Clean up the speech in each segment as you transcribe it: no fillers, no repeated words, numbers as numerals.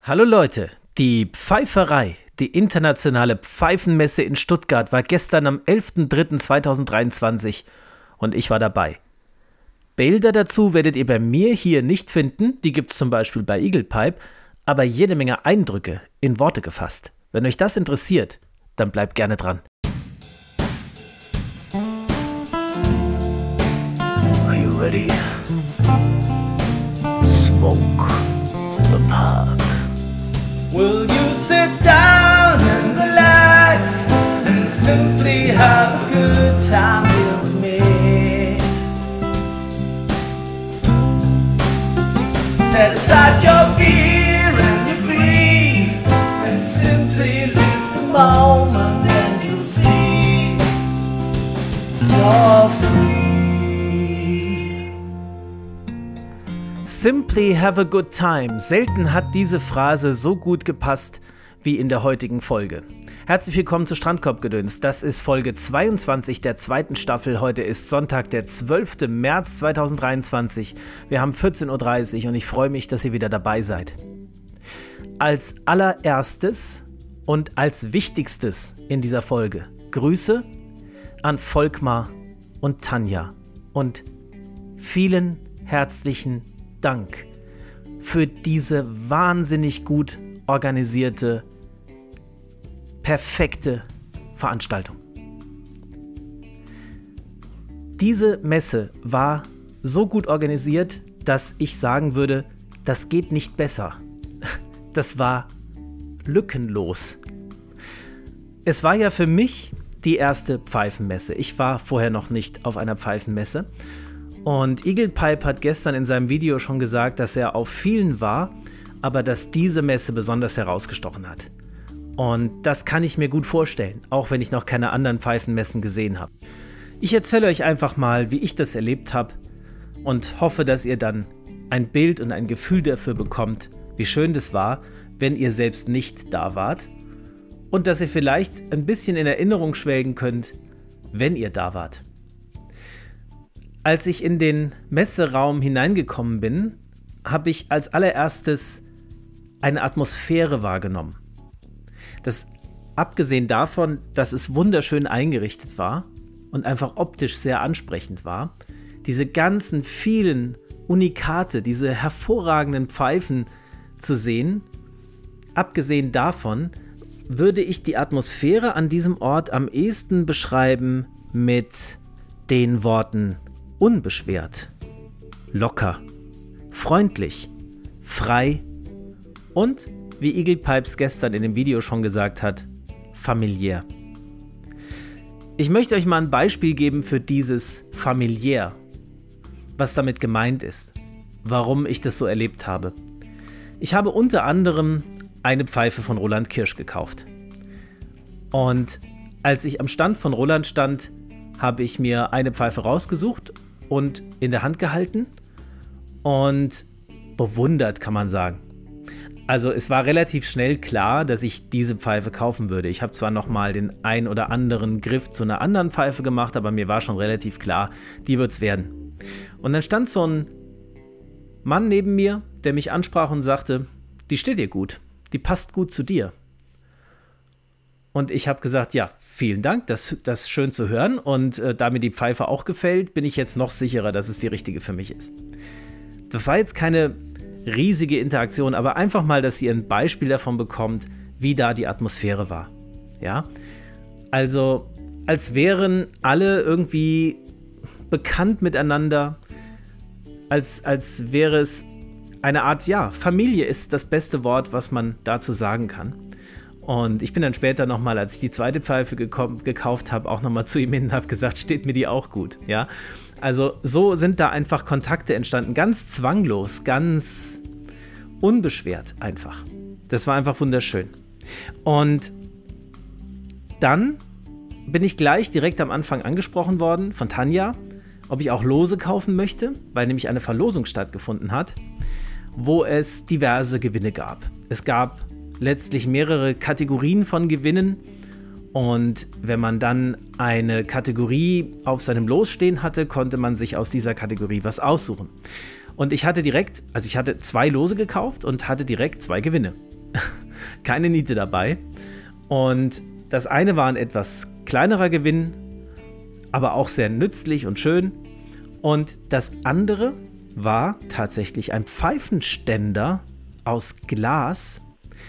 Hallo Leute, die Pfeiferei, die internationale Pfeifenmesse in Stuttgart war gestern am 11.03.2023 und ich war dabei. Bilder dazu werdet ihr bei mir hier nicht finden, die gibt's zum Beispiel bei Eagle Pipe, aber jede Menge Eindrücke in Worte gefasst. Wenn euch das interessiert, dann bleibt gerne dran. Are you ready? Smoke the pipe. Will you sit down and relax and simply have a good time with me? Set aside your fear and your grief and simply live the moment and you'll see you're free. Simply have a good time. Selten hat diese Phrase so gut gepasst wie in der heutigen Folge. Herzlich willkommen zu Strandkorbgedöns. Das ist Folge 22 der zweiten Staffel. Heute ist Sonntag, der 12. März 2023. Wir haben 14.30 Uhr und ich freue mich, dass ihr wieder dabei seid. Als allererstes und als wichtigstes in dieser Folge Grüße an Volkmar und Tanja und vielen herzlichen Dank für diese wahnsinnig gut organisierte, perfekte Veranstaltung. Diese Messe war so gut organisiert, dass ich sagen würde, das geht nicht besser. Das war lückenlos. Es war ja für mich die erste Pfeifenmesse. Ich war vorher noch nicht auf einer Pfeifenmesse. Und Eagle Pipe hat gestern in seinem Video schon gesagt, dass er auf vielen war, aber dass diese Messe besonders herausgestochen hat. Und das kann ich mir gut vorstellen, auch wenn ich noch keine anderen Pfeifenmessen gesehen habe. Ich erzähle euch einfach mal, wie ich das erlebt habe und hoffe, dass ihr dann ein Bild und ein Gefühl dafür bekommt, wie schön das war, wenn ihr selbst nicht da wart. Und dass ihr vielleicht ein bisschen in Erinnerung schwelgen könnt, wenn ihr da wart. Als ich in den Messeraum hineingekommen bin, habe ich als allererstes eine Atmosphäre wahrgenommen. Das abgesehen davon, dass es wunderschön eingerichtet war und einfach optisch sehr ansprechend war, diese ganzen vielen Unikate, diese hervorragenden Pfeifen zu sehen, abgesehen davon würde ich die Atmosphäre an diesem Ort am ehesten beschreiben mit den Worten unbeschwert, locker, freundlich, frei und, wie Eagle Pipes gestern in dem Video schon gesagt hat, familiär. Ich möchte euch mal ein Beispiel geben für dieses familiär, was damit gemeint ist, warum ich das so erlebt habe. Ich habe unter anderem eine Pfeife von Roland Kirsch gekauft. Und als ich am Stand von Roland stand, habe ich mir eine Pfeife rausgesucht und in der Hand gehalten und bewundert, kann man sagen. Also es war relativ schnell klar, dass ich diese Pfeife kaufen würde. Ich habe zwar nochmal den ein oder anderen Griff zu einer anderen Pfeife gemacht, aber mir war schon relativ klar, die wird's werden. Und dann stand so ein Mann neben mir, der mich ansprach und sagte, die steht dir gut, die passt gut zu dir. Und ich habe gesagt, ja, vielen Dank, das ist schön zu hören. Und da mir die Pfeife auch gefällt, bin ich jetzt noch sicherer, dass es die richtige für mich ist. Das war jetzt keine riesige Interaktion, aber einfach mal, dass ihr ein Beispiel davon bekommt, wie da die Atmosphäre war. Ja, also als wären alle irgendwie bekannt miteinander, als wäre es eine Art, ja, Familie ist das beste Wort, was man dazu sagen kann. Und ich bin dann später nochmal, als ich die zweite Pfeife gekauft habe, auch nochmal zu ihm hin und habe gesagt, steht mir die auch gut. Ja? Also so sind da einfach Kontakte entstanden, ganz zwanglos, ganz unbeschwert einfach. Das war einfach wunderschön. Und dann bin ich gleich direkt am Anfang angesprochen worden von Tanja, ob ich auch Lose kaufen möchte, weil nämlich eine Verlosung stattgefunden hat, wo es diverse Gewinne gab. Es gab letztlich mehrere Kategorien von Gewinnen und wenn man dann eine Kategorie auf seinem Los stehen hatte, konnte man sich aus dieser Kategorie was aussuchen. Und ich hatte 2 Lose gekauft und hatte direkt 2 Gewinne. keine Niete dabei. Und das eine war ein etwas kleinerer Gewinn, aber auch sehr nützlich und schön. Und das andere war tatsächlich ein Pfeifenständer aus Glas,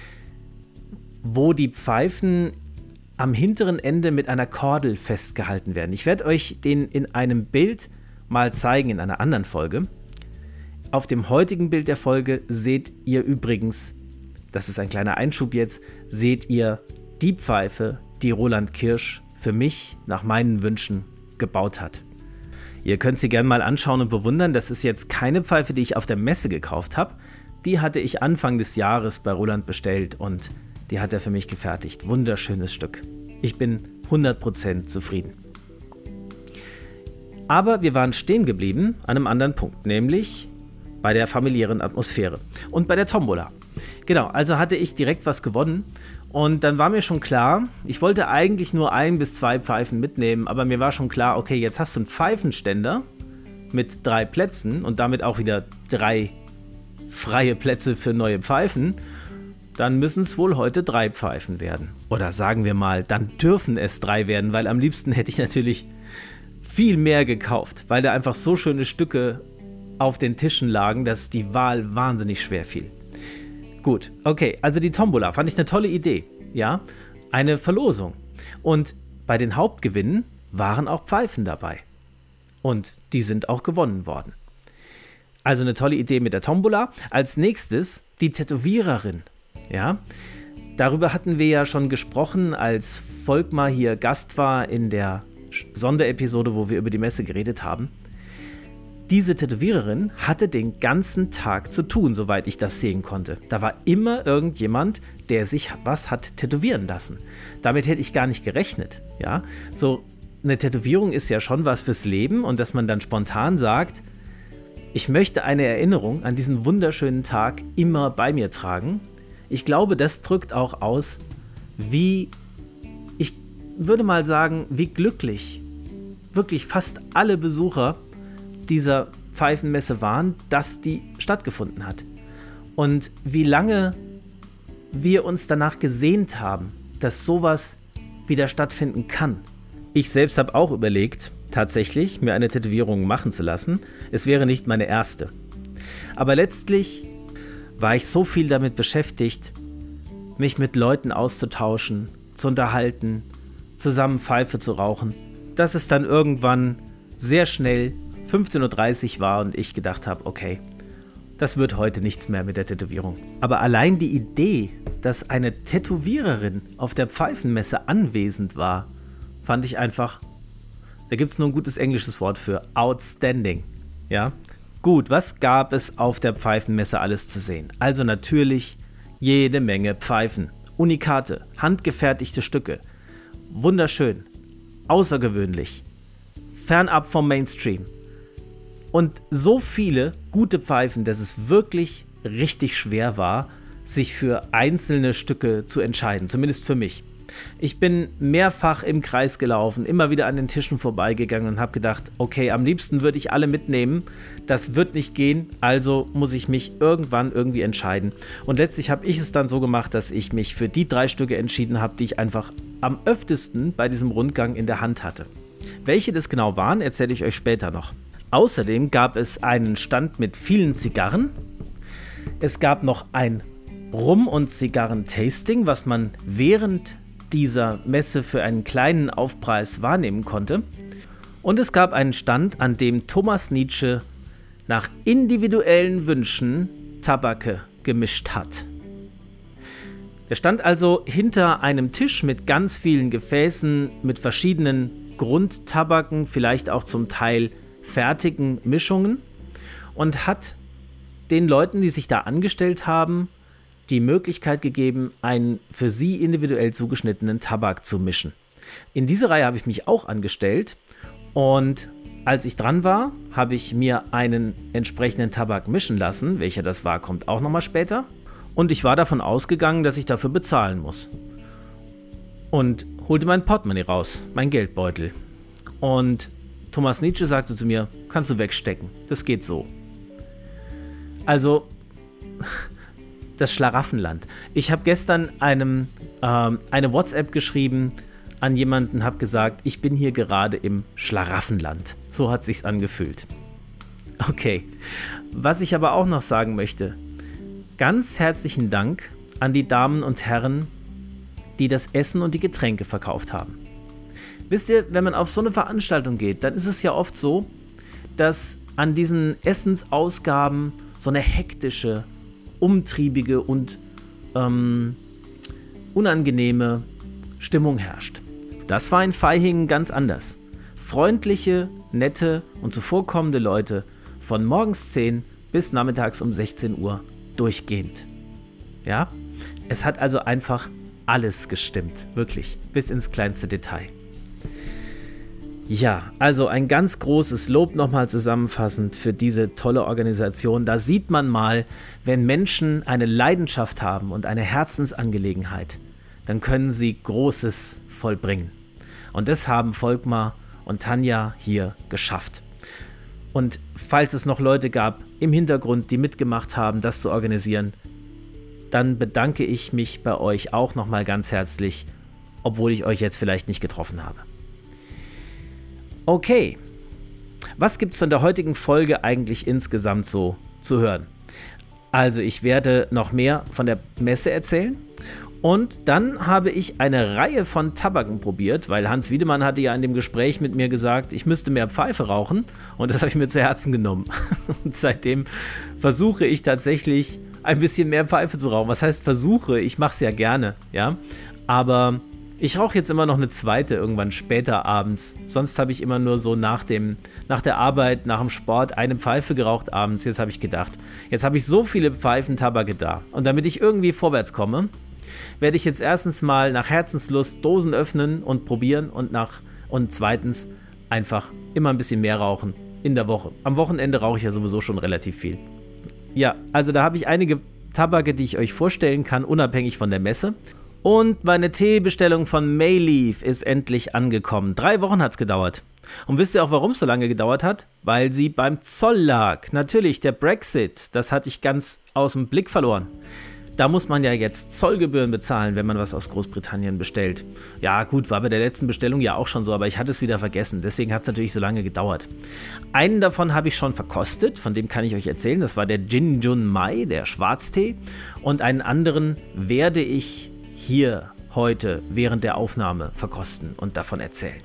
wo die Pfeifen am hinteren Ende mit einer Kordel festgehalten werden. Ich werde euch den in einem Bild mal zeigen in einer anderen Folge. Auf dem heutigen Bild der Folge seht ihr übrigens, das ist ein kleiner Einschub jetzt, seht ihr die Pfeife, die Roland Kirsch für mich nach meinen Wünschen gebaut hat. Ihr könnt sie gerne mal anschauen und bewundern. Das ist jetzt keine Pfeife, die ich auf der Messe gekauft habe. Die hatte ich Anfang des Jahres bei Roland bestellt und die hat er für mich gefertigt. Wunderschönes Stück. Ich bin 100% zufrieden. Aber wir waren stehen geblieben an einem anderen Punkt, nämlich bei der familiären Atmosphäre und bei der Tombola. Genau, also hatte ich direkt was gewonnen und dann war mir schon klar, ich wollte eigentlich nur 1 bis 2 Pfeifen mitnehmen, aber mir war schon klar, okay, jetzt hast du einen Pfeifenständer mit 3 Plätzen und damit auch wieder 3 freie Plätze für neue Pfeifen. Dann müssen es wohl heute 3 Pfeifen werden. Oder sagen wir mal, dann dürfen es 3 werden, weil am liebsten hätte ich natürlich viel mehr gekauft, weil da einfach so schöne Stücke auf den Tischen lagen, dass die Wahl wahnsinnig schwer fiel. Gut, okay, also die Tombola fand ich eine tolle Idee, ja, eine Verlosung. Und bei den Hauptgewinnen waren auch Pfeifen dabei. Und die sind auch gewonnen worden. Also eine tolle Idee mit der Tombola. Als nächstes die Tätowiererin. Ja, darüber hatten wir ja schon gesprochen, als Volkmar hier Gast war in der Sonderepisode, wo wir über die Messe geredet haben. Diese Tätowiererin hatte den ganzen Tag zu tun, soweit ich das sehen konnte. Da war immer irgendjemand, der sich was hat tätowieren lassen. Damit hätte ich gar nicht gerechnet. Ja, so eine Tätowierung ist ja schon was fürs Leben und dass man dann spontan sagt, ich möchte eine Erinnerung an diesen wunderschönen Tag immer bei mir tragen. Ich glaube, das drückt auch aus, wie, ich würde mal sagen, wie glücklich wirklich fast alle Besucher dieser Pfeifenmesse waren, dass die stattgefunden hat. Und wie lange wir uns danach gesehnt haben, dass sowas wieder stattfinden kann. Ich selbst habe auch überlegt, tatsächlich mir eine Tätowierung machen zu lassen. Es wäre nicht meine erste. Aber letztlich war ich so viel damit beschäftigt, mich mit Leuten auszutauschen, zu unterhalten, zusammen Pfeife zu rauchen, dass es dann irgendwann sehr schnell 15:30 Uhr war und ich gedacht habe, okay, das wird heute nichts mehr mit der Tätowierung. Aber allein die Idee, dass eine Tätowiererin auf der Pfeifenmesse anwesend war, fand ich einfach, da gibt es nur ein gutes englisches Wort für, outstanding. Ja? Gut, was gab es auf der Pfeifenmesse alles zu sehen? Also natürlich jede Menge Pfeifen, Unikate, handgefertigte Stücke. Wunderschön, außergewöhnlich, fernab vom Mainstream. Und so viele gute Pfeifen, dass es wirklich richtig schwer war, sich für einzelne Stücke zu entscheiden, zumindest für mich. Ich bin mehrfach im Kreis gelaufen, immer wieder an den Tischen vorbeigegangen und habe gedacht, okay, am liebsten würde ich alle mitnehmen, das wird nicht gehen, also muss ich mich irgendwann irgendwie entscheiden. Und letztlich habe ich es dann so gemacht, dass ich mich für die 3 Stücke entschieden habe, die ich einfach am öftesten bei diesem Rundgang in der Hand hatte. Welche das genau waren, erzähle ich euch später noch. Außerdem gab es einen Stand mit vielen Zigarren. Es gab noch ein Rum- und Zigarren-Tasting, was man während dieser Messe für einen kleinen Aufpreis wahrnehmen konnte. Und es gab einen Stand, an dem Thomas Nietzsche nach individuellen Wünschen Tabake gemischt hat. Er stand also hinter einem Tisch mit ganz vielen Gefäßen, mit verschiedenen Grundtabaken, vielleicht auch zum Teil fertigen Mischungen und hat den Leuten, die sich da angestellt haben, die Möglichkeit gegeben, einen für sie individuell zugeschnittenen Tabak zu mischen. In diese Reihe habe ich mich auch angestellt und als ich dran war, habe ich mir einen entsprechenden Tabak mischen lassen. Welcher das war, kommt auch nochmal später. Und ich war davon ausgegangen, dass ich dafür bezahlen muss. Und holte mein Portemonnaie raus, mein Geldbeutel. Und Thomas Nietzsche sagte zu mir, kannst du wegstecken, das geht so. Also, das Schlaraffenland. Ich habe gestern eine WhatsApp geschrieben an jemanden, habe gesagt, ich bin hier gerade im Schlaraffenland. So hat es sich angefühlt. Okay, was ich aber auch noch sagen möchte, ganz herzlichen Dank an die Damen und Herren, die das Essen und die Getränke verkauft haben. Wisst ihr, wenn man auf so eine Veranstaltung geht, dann ist es ja oft so, dass an diesen Essensausgaben so eine hektische, umtriebige und unangenehme Stimmung herrscht. Das war in Vaihingen ganz anders. Freundliche, nette und zuvorkommende Leute von morgens 10 bis nachmittags um 16 Uhr durchgehend. Ja, es hat also einfach alles gestimmt, wirklich, bis ins kleinste Detail. Ja, also ein ganz großes Lob nochmal zusammenfassend für diese tolle Organisation. Da sieht man mal, wenn Menschen eine Leidenschaft haben und eine Herzensangelegenheit, dann können sie Großes vollbringen. Und das haben Volkmar und Tanja hier geschafft. Und falls es noch Leute gab im Hintergrund, die mitgemacht haben, das zu organisieren, dann bedanke ich mich bei euch auch nochmal ganz herzlich, obwohl ich euch jetzt vielleicht nicht getroffen habe. Okay, was gibt es in der heutigen Folge eigentlich insgesamt so zu hören? Also ich werde noch mehr von der Messe erzählen und dann habe ich eine Reihe von Tabaken probiert, weil Hans Wiedemann hatte ja in dem Gespräch mit mir gesagt, ich müsste mehr Pfeife rauchen und das habe ich mir zu Herzen genommen. Und seitdem versuche ich tatsächlich ein bisschen mehr Pfeife zu rauchen. Was heißt versuche? Ich mache es ja gerne, ja, aber ich rauche jetzt immer noch eine zweite irgendwann später abends. Sonst habe ich immer nur so nach der Arbeit, nach dem Sport eine Pfeife geraucht abends. Jetzt habe ich gedacht, jetzt habe ich so viele Pfeifentabake da. Und damit ich irgendwie vorwärts komme, werde ich jetzt erstens mal nach Herzenslust Dosen öffnen und probieren und zweitens einfach immer ein bisschen mehr rauchen in der Woche. Am Wochenende rauche ich ja sowieso schon relativ viel. Ja, also da habe ich einige Tabake, die ich euch vorstellen kann, unabhängig von der Messe. Und meine Teebestellung von Mayleaf ist endlich angekommen. 3 Wochen hat es gedauert. Und wisst ihr auch, warum es so lange gedauert hat? Weil sie beim Zoll lag. Natürlich, der Brexit, das hatte ich ganz aus dem Blick verloren. Da muss man ja jetzt Zollgebühren bezahlen, wenn man was aus Großbritannien bestellt. Ja gut, war bei der letzten Bestellung ja auch schon so, aber ich hatte es wieder vergessen. Deswegen hat es natürlich so lange gedauert. Einen davon habe ich schon verkostet, von dem kann ich euch erzählen. Das war der Gin Jun Mai, der Schwarztee. Und einen anderen werde ich hier heute während der Aufnahme verkosten und davon erzählen.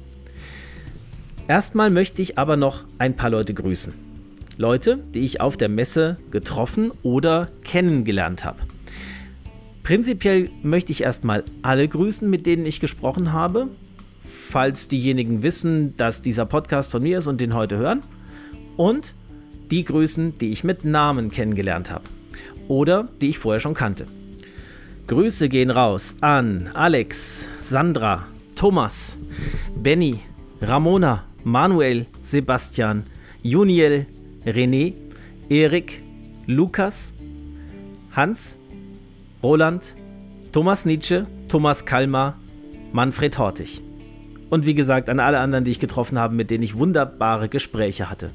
Erstmal möchte ich aber noch ein paar Leute grüßen. Leute, die ich auf der Messe getroffen oder kennengelernt habe. Prinzipiell möchte ich erstmal alle grüßen, mit denen ich gesprochen habe, falls diejenigen wissen, dass dieser Podcast von mir ist und den heute hören, und die grüßen, die ich mit Namen kennengelernt habe oder die ich vorher schon kannte. Grüße gehen raus an Alex, Sandra, Thomas, Benny, Ramona, Manuel, Sebastian, Juniel, René, Erik, Lukas, Hans, Roland, Thomas Nietzsche, Thomas Kalmar, Manfred Hortig. Und wie gesagt, an alle anderen, die ich getroffen habe, mit denen ich wunderbare Gespräche hatte.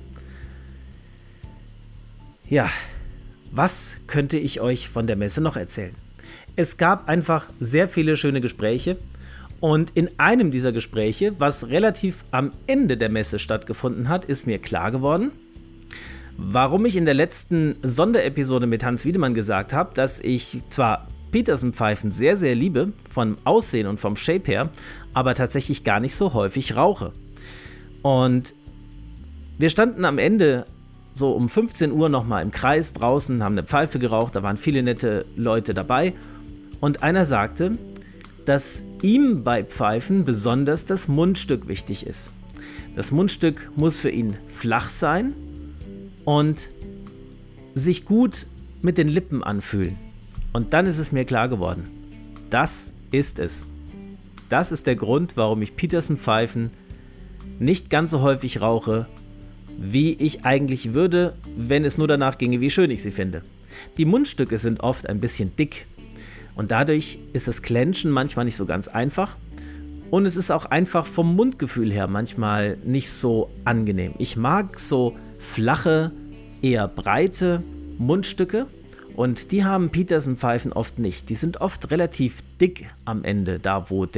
Ja, was könnte ich euch von der Messe noch erzählen? Es gab einfach sehr viele schöne Gespräche und in einem dieser Gespräche, was relativ am Ende der Messe stattgefunden hat, ist mir klar geworden, warum ich in der letzten Sonderepisode mit Hans Wiedemann gesagt habe, dass ich zwar Peterson-Pfeifen sehr, sehr liebe, vom Aussehen und vom Shape her, aber tatsächlich gar nicht so häufig rauche. Und wir standen am Ende so um 15 Uhr nochmal im Kreis draußen, haben eine Pfeife geraucht, da waren viele nette Leute dabei. Und einer sagte, dass ihm bei Pfeifen besonders das Mundstück wichtig ist. Das Mundstück muss für ihn flach sein und sich gut mit den Lippen anfühlen. Und dann ist es mir klar geworden, das ist es. Das ist der Grund, warum ich Peterson-Pfeifen nicht ganz so häufig rauche, wie ich eigentlich würde, wenn es nur danach ginge, wie schön ich sie finde. Die Mundstücke sind oft ein bisschen dick. Und dadurch ist das Clenchen manchmal nicht so ganz einfach. Und es ist auch einfach vom Mundgefühl her manchmal nicht so angenehm. Ich mag so flache, eher breite Mundstücke Und die haben Peterson-Pfeifen oft nicht. Die sind oft relativ dick am Ende, da wo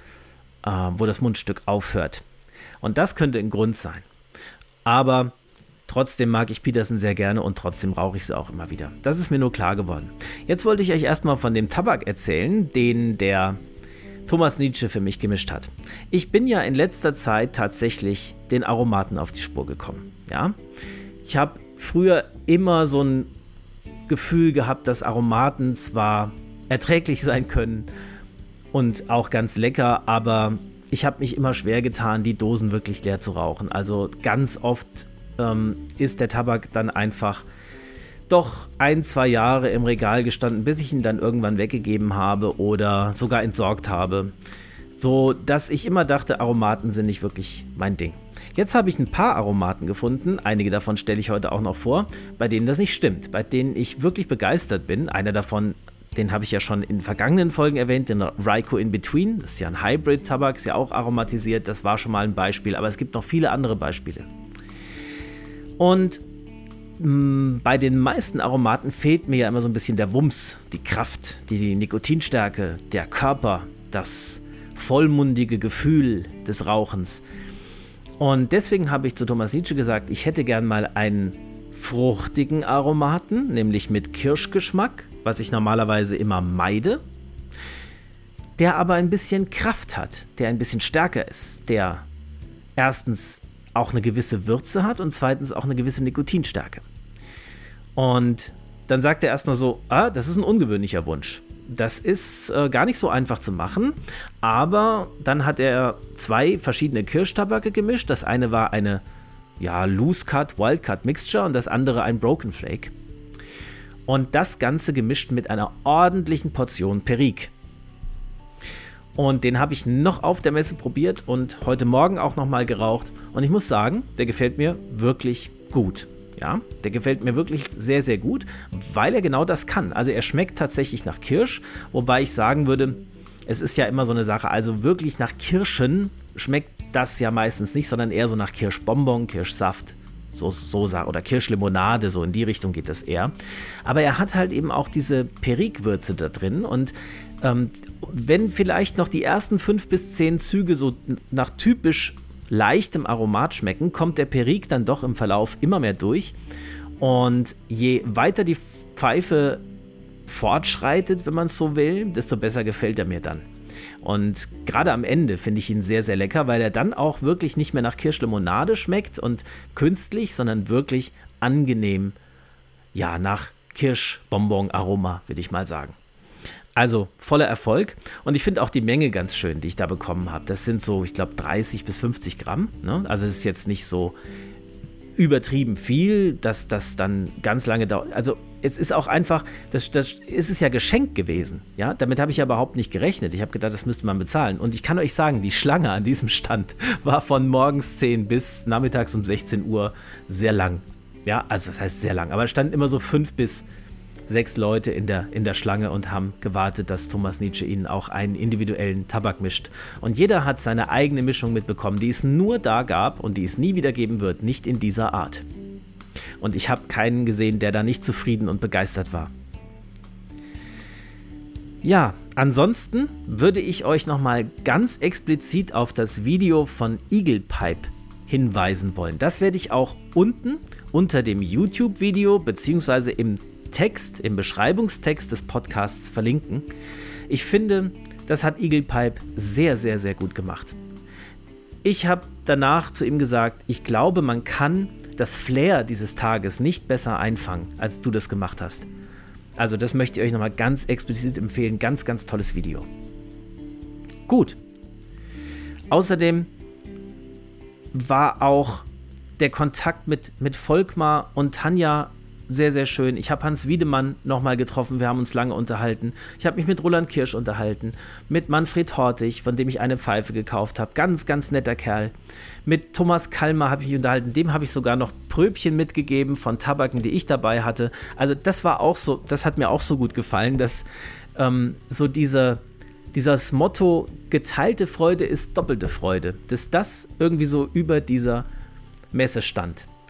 das Mundstück aufhört. Und das könnte ein Grund sein. Aber trotzdem mag ich Peterson sehr gerne und trotzdem rauche ich sie auch immer wieder. Das ist mir nur klar geworden. Jetzt wollte ich euch erstmal von dem Tabak erzählen, den der Thomas Nietzsche für mich gemischt hat. Ich bin ja in letzter Zeit tatsächlich den Aromaten auf die Spur gekommen. Ja? Ich habe früher immer so ein Gefühl gehabt, dass Aromaten zwar erträglich sein können und auch ganz lecker, aber ich habe mich immer schwer getan, die Dosen wirklich leer zu rauchen. Also ganz oft ist der Tabak dann einfach doch 1-2 Jahre im Regal gestanden, bis ich ihn dann irgendwann weggegeben habe oder sogar entsorgt habe. So dass ich immer dachte, Aromaten sind nicht wirklich mein Ding. Jetzt habe ich ein paar Aromaten gefunden, einige davon stelle ich heute auch noch vor, bei denen das nicht stimmt, bei denen ich wirklich begeistert bin. Einer davon, den habe ich ja schon in vergangenen Folgen erwähnt, den Ryco In Between, das ist ja ein Hybrid-Tabak, ist ja auch aromatisiert, das war schon mal ein Beispiel, aber es gibt noch viele andere Beispiele. Und bei den meisten Aromaten fehlt mir ja immer so ein bisschen der Wumms, die Kraft, die Nikotinstärke, der Körper, das vollmundige Gefühl des Rauchens. Und deswegen habe ich zu Thomas Nietzsche gesagt, ich hätte gern mal einen fruchtigen Aromaten, nämlich mit Kirschgeschmack, was ich normalerweise immer meide, der aber ein bisschen Kraft hat, der ein bisschen stärker ist, der erstens auch eine gewisse Würze hat und zweitens auch eine gewisse Nikotinstärke. Und dann sagt er erstmal so, das ist ein ungewöhnlicher Wunsch. Das ist gar nicht so einfach zu machen, aber dann hat er 2 verschiedene Kirschtabake gemischt. Das eine war eine Loose Cut, Wild Cut Mixture und das andere ein Broken Flake. Und das Ganze gemischt mit einer ordentlichen Portion Perique. Und den habe ich noch auf der Messe probiert und heute Morgen auch nochmal geraucht. Und ich muss sagen, der gefällt mir wirklich gut. Ja, der gefällt mir wirklich sehr, sehr gut, weil er genau das kann. Also er schmeckt tatsächlich nach Kirsch, wobei ich sagen würde, es ist ja immer so eine Sache, also wirklich nach Kirschen schmeckt das ja meistens nicht, sondern eher so nach Kirschbonbon, Kirschsaft, so oder Kirschlimonade, so in die Richtung geht das eher. Aber er hat halt eben auch diese Perique-Würze da drin und wenn vielleicht noch die ersten 5 bis 10 Züge so nach typisch leichtem Aromat schmecken, kommt der Perique dann doch im Verlauf immer mehr durch und je weiter die Pfeife fortschreitet, wenn man es so will, desto besser gefällt er mir dann. Und gerade am Ende finde ich ihn sehr, sehr lecker, weil er dann auch wirklich nicht mehr nach Kirschlimonade schmeckt und künstlich, sondern wirklich angenehm, ja, nach Kirschbonbon-Aroma, würde ich mal sagen. Also voller Erfolg und ich finde auch die Menge ganz schön, die ich da bekommen habe. Das sind so, ich glaube, 30 bis 50 Gramm. Ne? Also es ist jetzt nicht so übertrieben viel, dass das dann ganz lange dauert. Also es ist auch einfach, das ist ja geschenkt gewesen. Ja? Damit habe ich ja überhaupt nicht gerechnet. Ich habe gedacht, das müsste man bezahlen. Und ich kann euch sagen, die Schlange an diesem Stand war von morgens 10 bis nachmittags um 16 Uhr sehr lang. Ja, also das heißt sehr lang. Aber es standen immer so 5 bis 6 Leute in der Schlange und haben gewartet, dass Thomas Nietzsche ihnen auch einen individuellen Tabak mischt. Und jeder hat seine eigene Mischung mitbekommen, die es nur da gab und die es nie wieder geben wird, nicht in dieser Art. Und ich habe keinen gesehen, der da nicht zufrieden und begeistert war. Ja, ansonsten würde ich euch nochmal ganz explizit auf das Video von Eagle Pipe hinweisen wollen. Das werde ich auch unten unter dem YouTube-Video bzw. im Beschreibungstext des Podcasts verlinken. Ich finde, das hat Eagle Pipe sehr, sehr, sehr gut gemacht. Ich habe danach zu ihm gesagt, ich glaube, man kann das Flair dieses Tages nicht besser einfangen, als du das gemacht hast. Also das möchte ich euch nochmal ganz explizit empfehlen. Ganz, ganz tolles Video. Gut. Außerdem war auch der Kontakt mit Volkmar und Tanja sehr, sehr schön. Ich habe Hans Wiedemann nochmal getroffen, wir haben uns lange unterhalten. Ich habe mich mit Roland Kirsch unterhalten, mit Manfred Hortig, von dem ich eine Pfeife gekauft habe. Ganz, ganz netter Kerl. Mit Thomas Kalmer habe ich mich unterhalten, dem habe ich sogar noch Pröbchen mitgegeben von Tabaken, die ich dabei hatte. Also das war auch so, das hat mir auch so gut gefallen, dass so dieses Motto, geteilte Freude ist doppelte Freude, dass das irgendwie so über dieser Messe stand.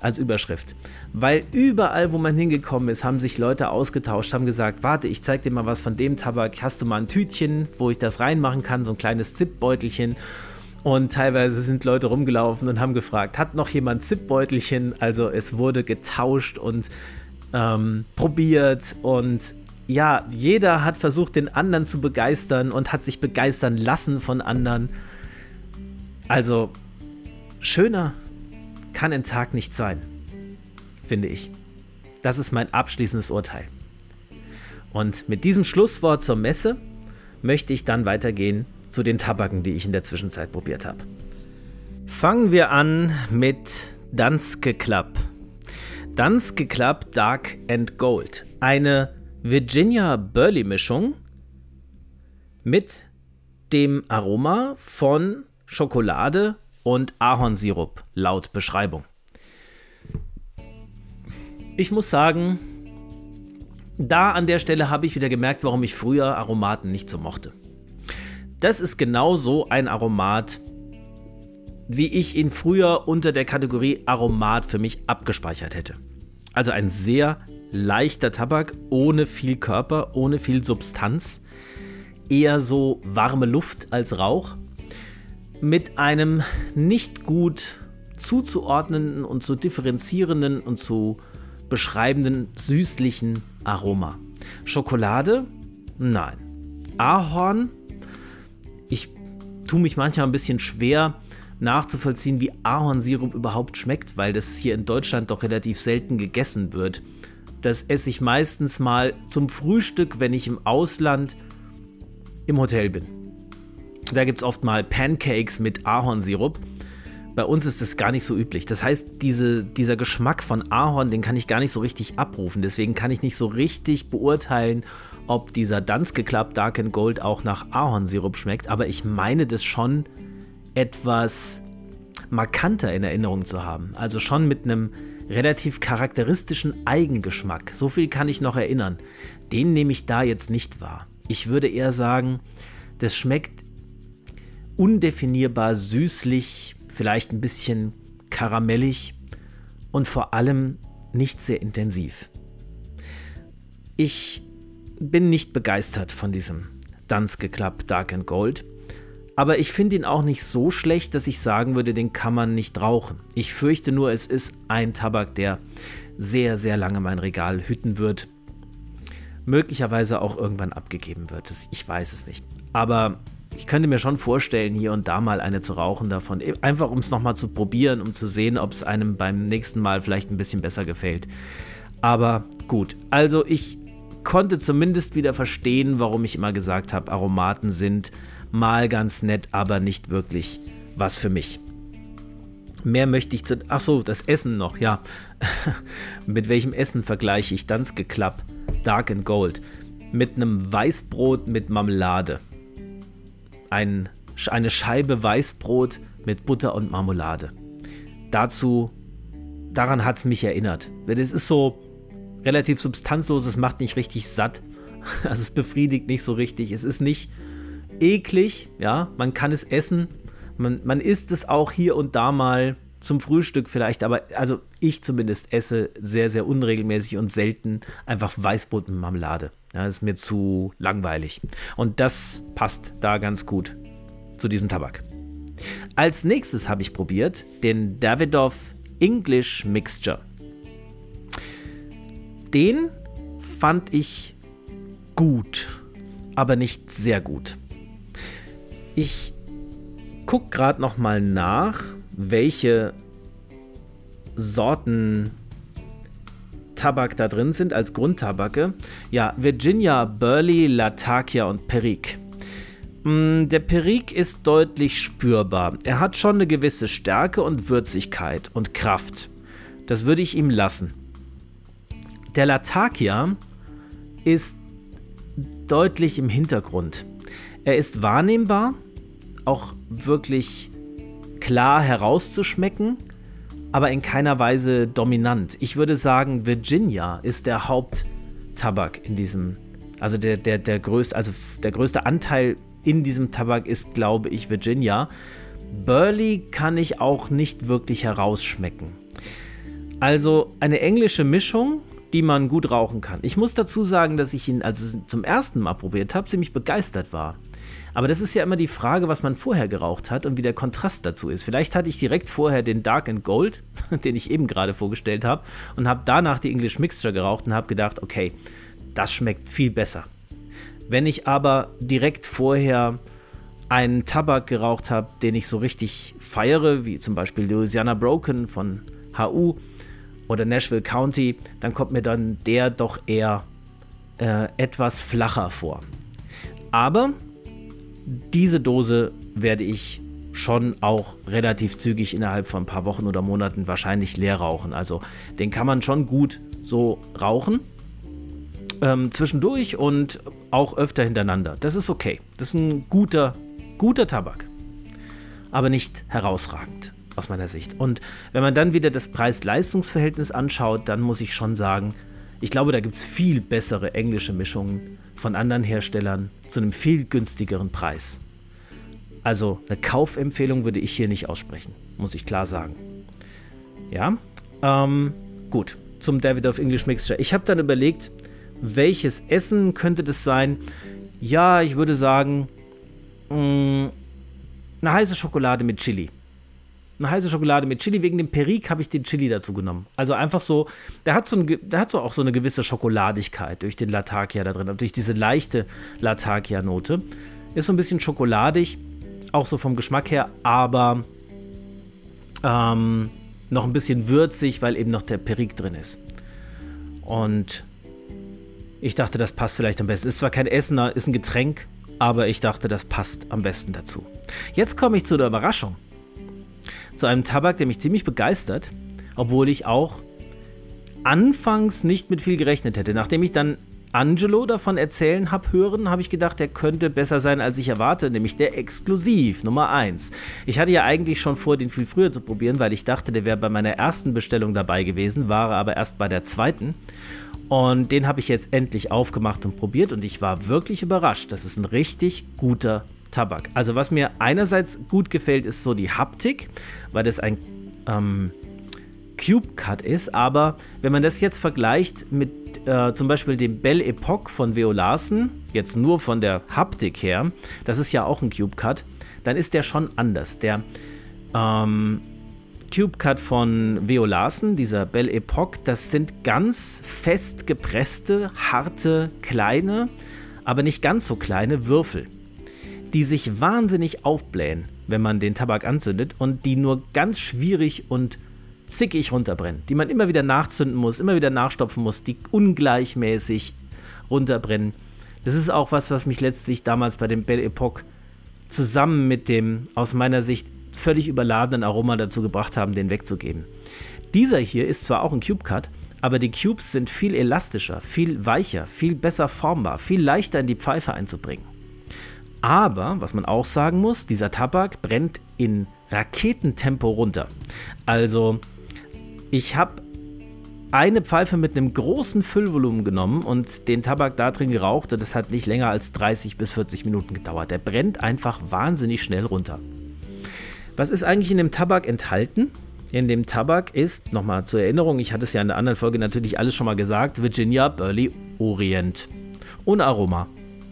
als Überschrift. Weil überall, wo man hingekommen ist, haben sich Leute ausgetauscht, haben gesagt, warte, ich zeig dir mal was von dem Tabak, hast du mal ein Tütchen, wo ich das reinmachen kann, so ein kleines Zipbeutelchen. Und teilweise sind Leute rumgelaufen und haben gefragt, hat noch jemand Zipbeutelchen? Also es wurde getauscht und probiert und ja, jeder hat versucht, den anderen zu begeistern und hat sich begeistern lassen von anderen. Also schöner kann ein Tag nicht sein, finde ich. Das ist mein abschließendes Urteil. Und mit diesem Schlusswort zur Messe möchte ich dann weitergehen zu den Tabaken, die ich in der Zwischenzeit probiert habe. Fangen wir an mit Danske Club. Danske Club Dark and Gold. Eine Virginia Burley Mischung mit dem Aroma von Schokolade und Ahornsirup, laut Beschreibung. Ich muss sagen, da an der Stelle habe ich wieder gemerkt, warum ich früher Aromaten nicht so mochte. Das ist genau so ein Aromat, wie ich ihn früher unter der Kategorie Aromat für mich abgespeichert hätte. Also ein sehr leichter Tabak, ohne viel Körper, ohne viel Substanz, eher so warme Luft als Rauch, mit einem nicht gut zuzuordnenden und zu differenzierenden und zu beschreibenden süßlichen Aroma. Schokolade? Nein. Ahorn? Ich tue mich manchmal ein bisschen schwer nachzuvollziehen, wie Ahornsirup überhaupt schmeckt, weil das hier in Deutschland doch relativ selten gegessen wird. Das esse ich meistens mal zum Frühstück, wenn ich im Ausland im Hotel bin. Da gibt es oft mal Pancakes mit Ahornsirup. Bei uns ist das gar nicht so üblich. Das heißt, dieser Geschmack von Ahorn, den kann ich gar nicht so richtig abrufen. Deswegen kann ich nicht so richtig beurteilen, ob dieser Danske Club Dark and Gold auch nach Ahornsirup schmeckt. Aber ich meine das schon etwas markanter in Erinnerung zu haben. Also schon mit einem relativ charakteristischen Eigengeschmack. So viel kann ich noch erinnern. Den nehme ich da jetzt nicht wahr. Ich würde eher sagen, das schmeckt undefinierbar süßlich, vielleicht ein bisschen karamellig und vor allem nicht sehr intensiv. Ich bin nicht begeistert von diesem Danske Club Dark and Gold, aber ich finde ihn auch nicht so schlecht, dass ich sagen würde, den kann man nicht rauchen. Ich fürchte nur, es ist ein Tabak, der sehr, sehr lange mein Regal hüten wird. Möglicherweise auch irgendwann abgegeben wird. Ich weiß es nicht. Aber ich könnte mir schon vorstellen, hier und da mal eine zu rauchen davon. Einfach um es nochmal zu probieren, um zu sehen, ob es einem beim nächsten Mal vielleicht ein bisschen besser gefällt. Aber gut, also ich konnte zumindest wieder verstehen, warum ich immer gesagt habe, Aromaten sind mal ganz nett, aber nicht wirklich was für mich. Mehr möchte ich zu... Achso, das Essen noch, ja. Mit welchem Essen vergleiche ich Danske Club Dark and Gold? Mit einem Weißbrot mit Marmelade. Eine Scheibe Weißbrot mit Butter und Marmelade. Daran hat es mich erinnert. Das ist so relativ substanzlos, es macht nicht richtig satt. Also es befriedigt nicht so richtig. Es ist nicht eklig, ja, man kann es essen. Man isst es auch hier und da mal zum Frühstück vielleicht, aber also ich zumindest esse sehr, sehr unregelmäßig und selten einfach Weißbrot mit Marmelade. Ja, das ist mir zu langweilig. Und das passt da ganz gut zu diesem Tabak. Als nächstes habe ich probiert den Davidoff English Mixture. Den fand ich gut, aber nicht sehr gut. Ich gucke gerade noch mal nach, welche Sorten Tabak da drin sind als Grundtabake. Ja, Virginia, Burley, Latakia und Perique. Der Perique ist deutlich spürbar. Er hat schon eine gewisse Stärke und Würzigkeit und Kraft. Das würde ich ihm lassen. Der Latakia ist deutlich im Hintergrund. Er ist wahrnehmbar, auch wirklich klar herauszuschmecken, aber in keiner Weise dominant. Ich würde sagen, Virginia ist der Haupttabak in diesem, also der größte Anteil in diesem Tabak ist, glaube ich, Virginia. Burley kann ich auch nicht wirklich herausschmecken. Also eine englische Mischung, die man gut rauchen kann. Ich muss dazu sagen, dass ich ihn, als ich ihn zum ersten Mal probiert habe, ziemlich begeistert war. Aber das ist ja immer die Frage, was man vorher geraucht hat und wie der Kontrast dazu ist. Vielleicht hatte ich direkt vorher den Dark and Gold, den ich eben gerade vorgestellt habe, und habe danach die English Mixture geraucht und habe gedacht, okay, das schmeckt viel besser. Wenn ich aber direkt vorher einen Tabak geraucht habe, den ich so richtig feiere, wie zum Beispiel Louisiana Broken von HU oder Nashville County, dann kommt mir dann der doch eher etwas flacher vor. Aber diese Dose werde ich schon auch relativ zügig innerhalb von ein paar Wochen oder Monaten wahrscheinlich leer rauchen. Also den kann man schon gut so rauchen, zwischendurch und auch öfter hintereinander. Das ist okay. Das ist ein guter Tabak, aber nicht herausragend aus meiner Sicht. Und wenn man dann wieder das Preis-Leistungs-Verhältnis anschaut, dann muss ich schon sagen, ich glaube, da gibt es viel bessere englische Mischungen von anderen Herstellern zu einem viel günstigeren Preis. Also eine Kaufempfehlung würde ich hier nicht aussprechen, muss ich klar sagen. Ja, gut, zum Davidoff English Mixture. Ich habe dann überlegt, welches Essen könnte das sein? Ja, ich würde sagen, eine heiße Schokolade mit Chili. Eine heiße Schokolade mit Chili. Wegen dem Perique habe ich den Chili dazu genommen. Also einfach so, der hat auch so eine gewisse Schokoladigkeit durch den Latakia da drin, durch diese leichte Latakia-Note. Ist so ein bisschen schokoladig, auch so vom Geschmack her, aber noch ein bisschen würzig, weil eben noch der Perique drin ist. Und ich dachte, das passt vielleicht am besten. Ist zwar kein Essen, ist ein Getränk, aber ich dachte, das passt am besten dazu. Jetzt komme ich zu der Überraschung. Zu einem Tabak, der mich ziemlich begeistert, obwohl ich auch anfangs nicht mit viel gerechnet hätte. Nachdem ich dann Angelo davon erzählen habe ich gedacht, der könnte besser sein, als ich erwarte, nämlich der Exklusiv Nummer 1. Ich hatte ja eigentlich schon vor, den viel früher zu probieren, weil ich dachte, der wäre bei meiner ersten Bestellung dabei gewesen, war aber erst bei der zweiten. Und den habe ich jetzt endlich aufgemacht und probiert und ich war wirklich überrascht. Das ist ein richtig guter Tabak. Also was mir einerseits gut gefällt, ist so die Haptik, weil das ein Cube Cut ist, aber wenn man das jetzt vergleicht mit zum Beispiel dem Belle Epoque von Veo Larsen, jetzt nur von der Haptik her, das ist ja auch ein Cube Cut, dann ist der schon anders. Der Cube Cut von Veo Larsen, dieser Belle Epoque, das sind ganz fest gepresste, harte, kleine, aber nicht ganz so kleine Würfel, die sich wahnsinnig aufblähen, wenn man den Tabak anzündet und die nur ganz schwierig und zickig runterbrennen, die man immer wieder nachzünden muss, immer wieder nachstopfen muss, die ungleichmäßig runterbrennen. Das ist auch was mich letztlich damals bei dem Belle Epoque zusammen mit dem aus meiner Sicht völlig überladenen Aroma dazu gebracht haben, den wegzugeben. Dieser hier ist zwar auch ein Cube Cut, aber die Cubes sind viel elastischer, viel weicher, viel besser formbar, viel leichter in die Pfeife einzubringen. Aber, was man auch sagen muss, dieser Tabak brennt in Raketentempo runter. Also, ich habe eine Pfeife mit einem großen Füllvolumen genommen und den Tabak da drin geraucht und das hat nicht länger als 30 bis 40 Minuten gedauert. Der brennt einfach wahnsinnig schnell runter. Was ist eigentlich in dem Tabak enthalten? In dem Tabak ist, nochmal zur Erinnerung, ich hatte es ja in der anderen Folge natürlich alles schon mal gesagt, Virginia Burley Orient. Ohne Aroma.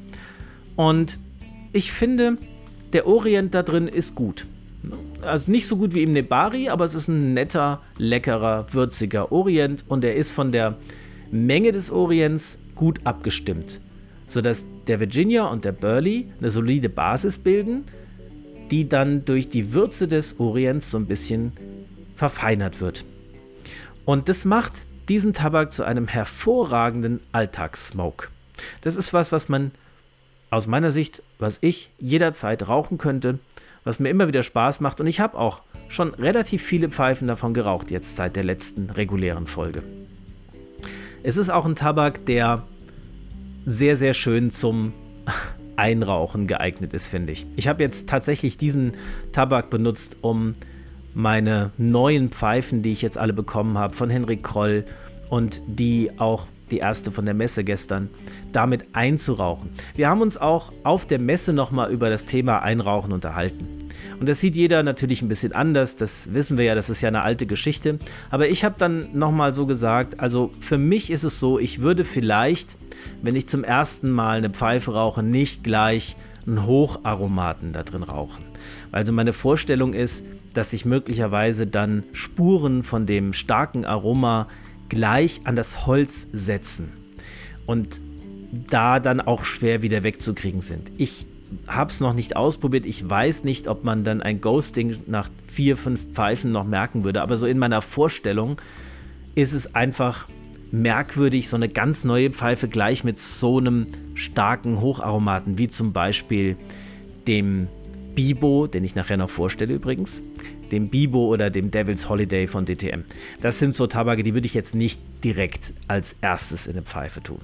Und ich finde, der Orient da drin ist gut. Also nicht so gut wie im Nebari, aber es ist ein netter, leckerer, würziger Orient und er ist von der Menge des Orients gut abgestimmt, sodass der Virginia und der Burley eine solide Basis bilden, die dann durch die Würze des Orients so ein bisschen verfeinert wird. Und das macht diesen Tabak zu einem hervorragenden Alltagssmoke. Das ist was man aus meiner Sicht, was ich jederzeit rauchen könnte, was mir immer wieder Spaß macht und ich habe auch schon relativ viele Pfeifen davon geraucht, jetzt seit der letzten regulären Folge. Es ist auch ein Tabak, der sehr, sehr schön zum Einrauchen geeignet ist, finde ich. Ich habe jetzt tatsächlich diesen Tabak benutzt, um meine neuen Pfeifen, die ich jetzt alle bekommen habe, von Henrik Kroll und die erste von der Messe gestern, damit einzurauchen. Wir haben uns auch auf der Messe nochmal über das Thema Einrauchen unterhalten. Und das sieht jeder natürlich ein bisschen anders, das wissen wir ja, das ist ja eine alte Geschichte. Aber ich habe dann nochmal so gesagt, also für mich ist es so, ich würde vielleicht, wenn ich zum ersten Mal eine Pfeife rauche, nicht gleich einen Hocharomaten da drin rauchen. Also meine Vorstellung ist, dass sich möglicherweise dann Spuren von dem starken Aroma gleich an das Holz setzen und da dann auch schwer wieder wegzukriegen sind. Ich habe es noch nicht ausprobiert, ich weiß nicht, ob man dann ein Ghosting nach 4, 5 Pfeifen noch merken würde, aber so in meiner Vorstellung ist es einfach merkwürdig, so eine ganz neue Pfeife gleich mit so einem starken Hocharomaten, wie zum Beispiel dem Bibo, den ich nachher noch vorstelle übrigens, dem Bibo oder dem Devil's Holiday von DTM. Das sind so Tabake, die würde ich jetzt nicht direkt als erstes in eine Pfeife tun.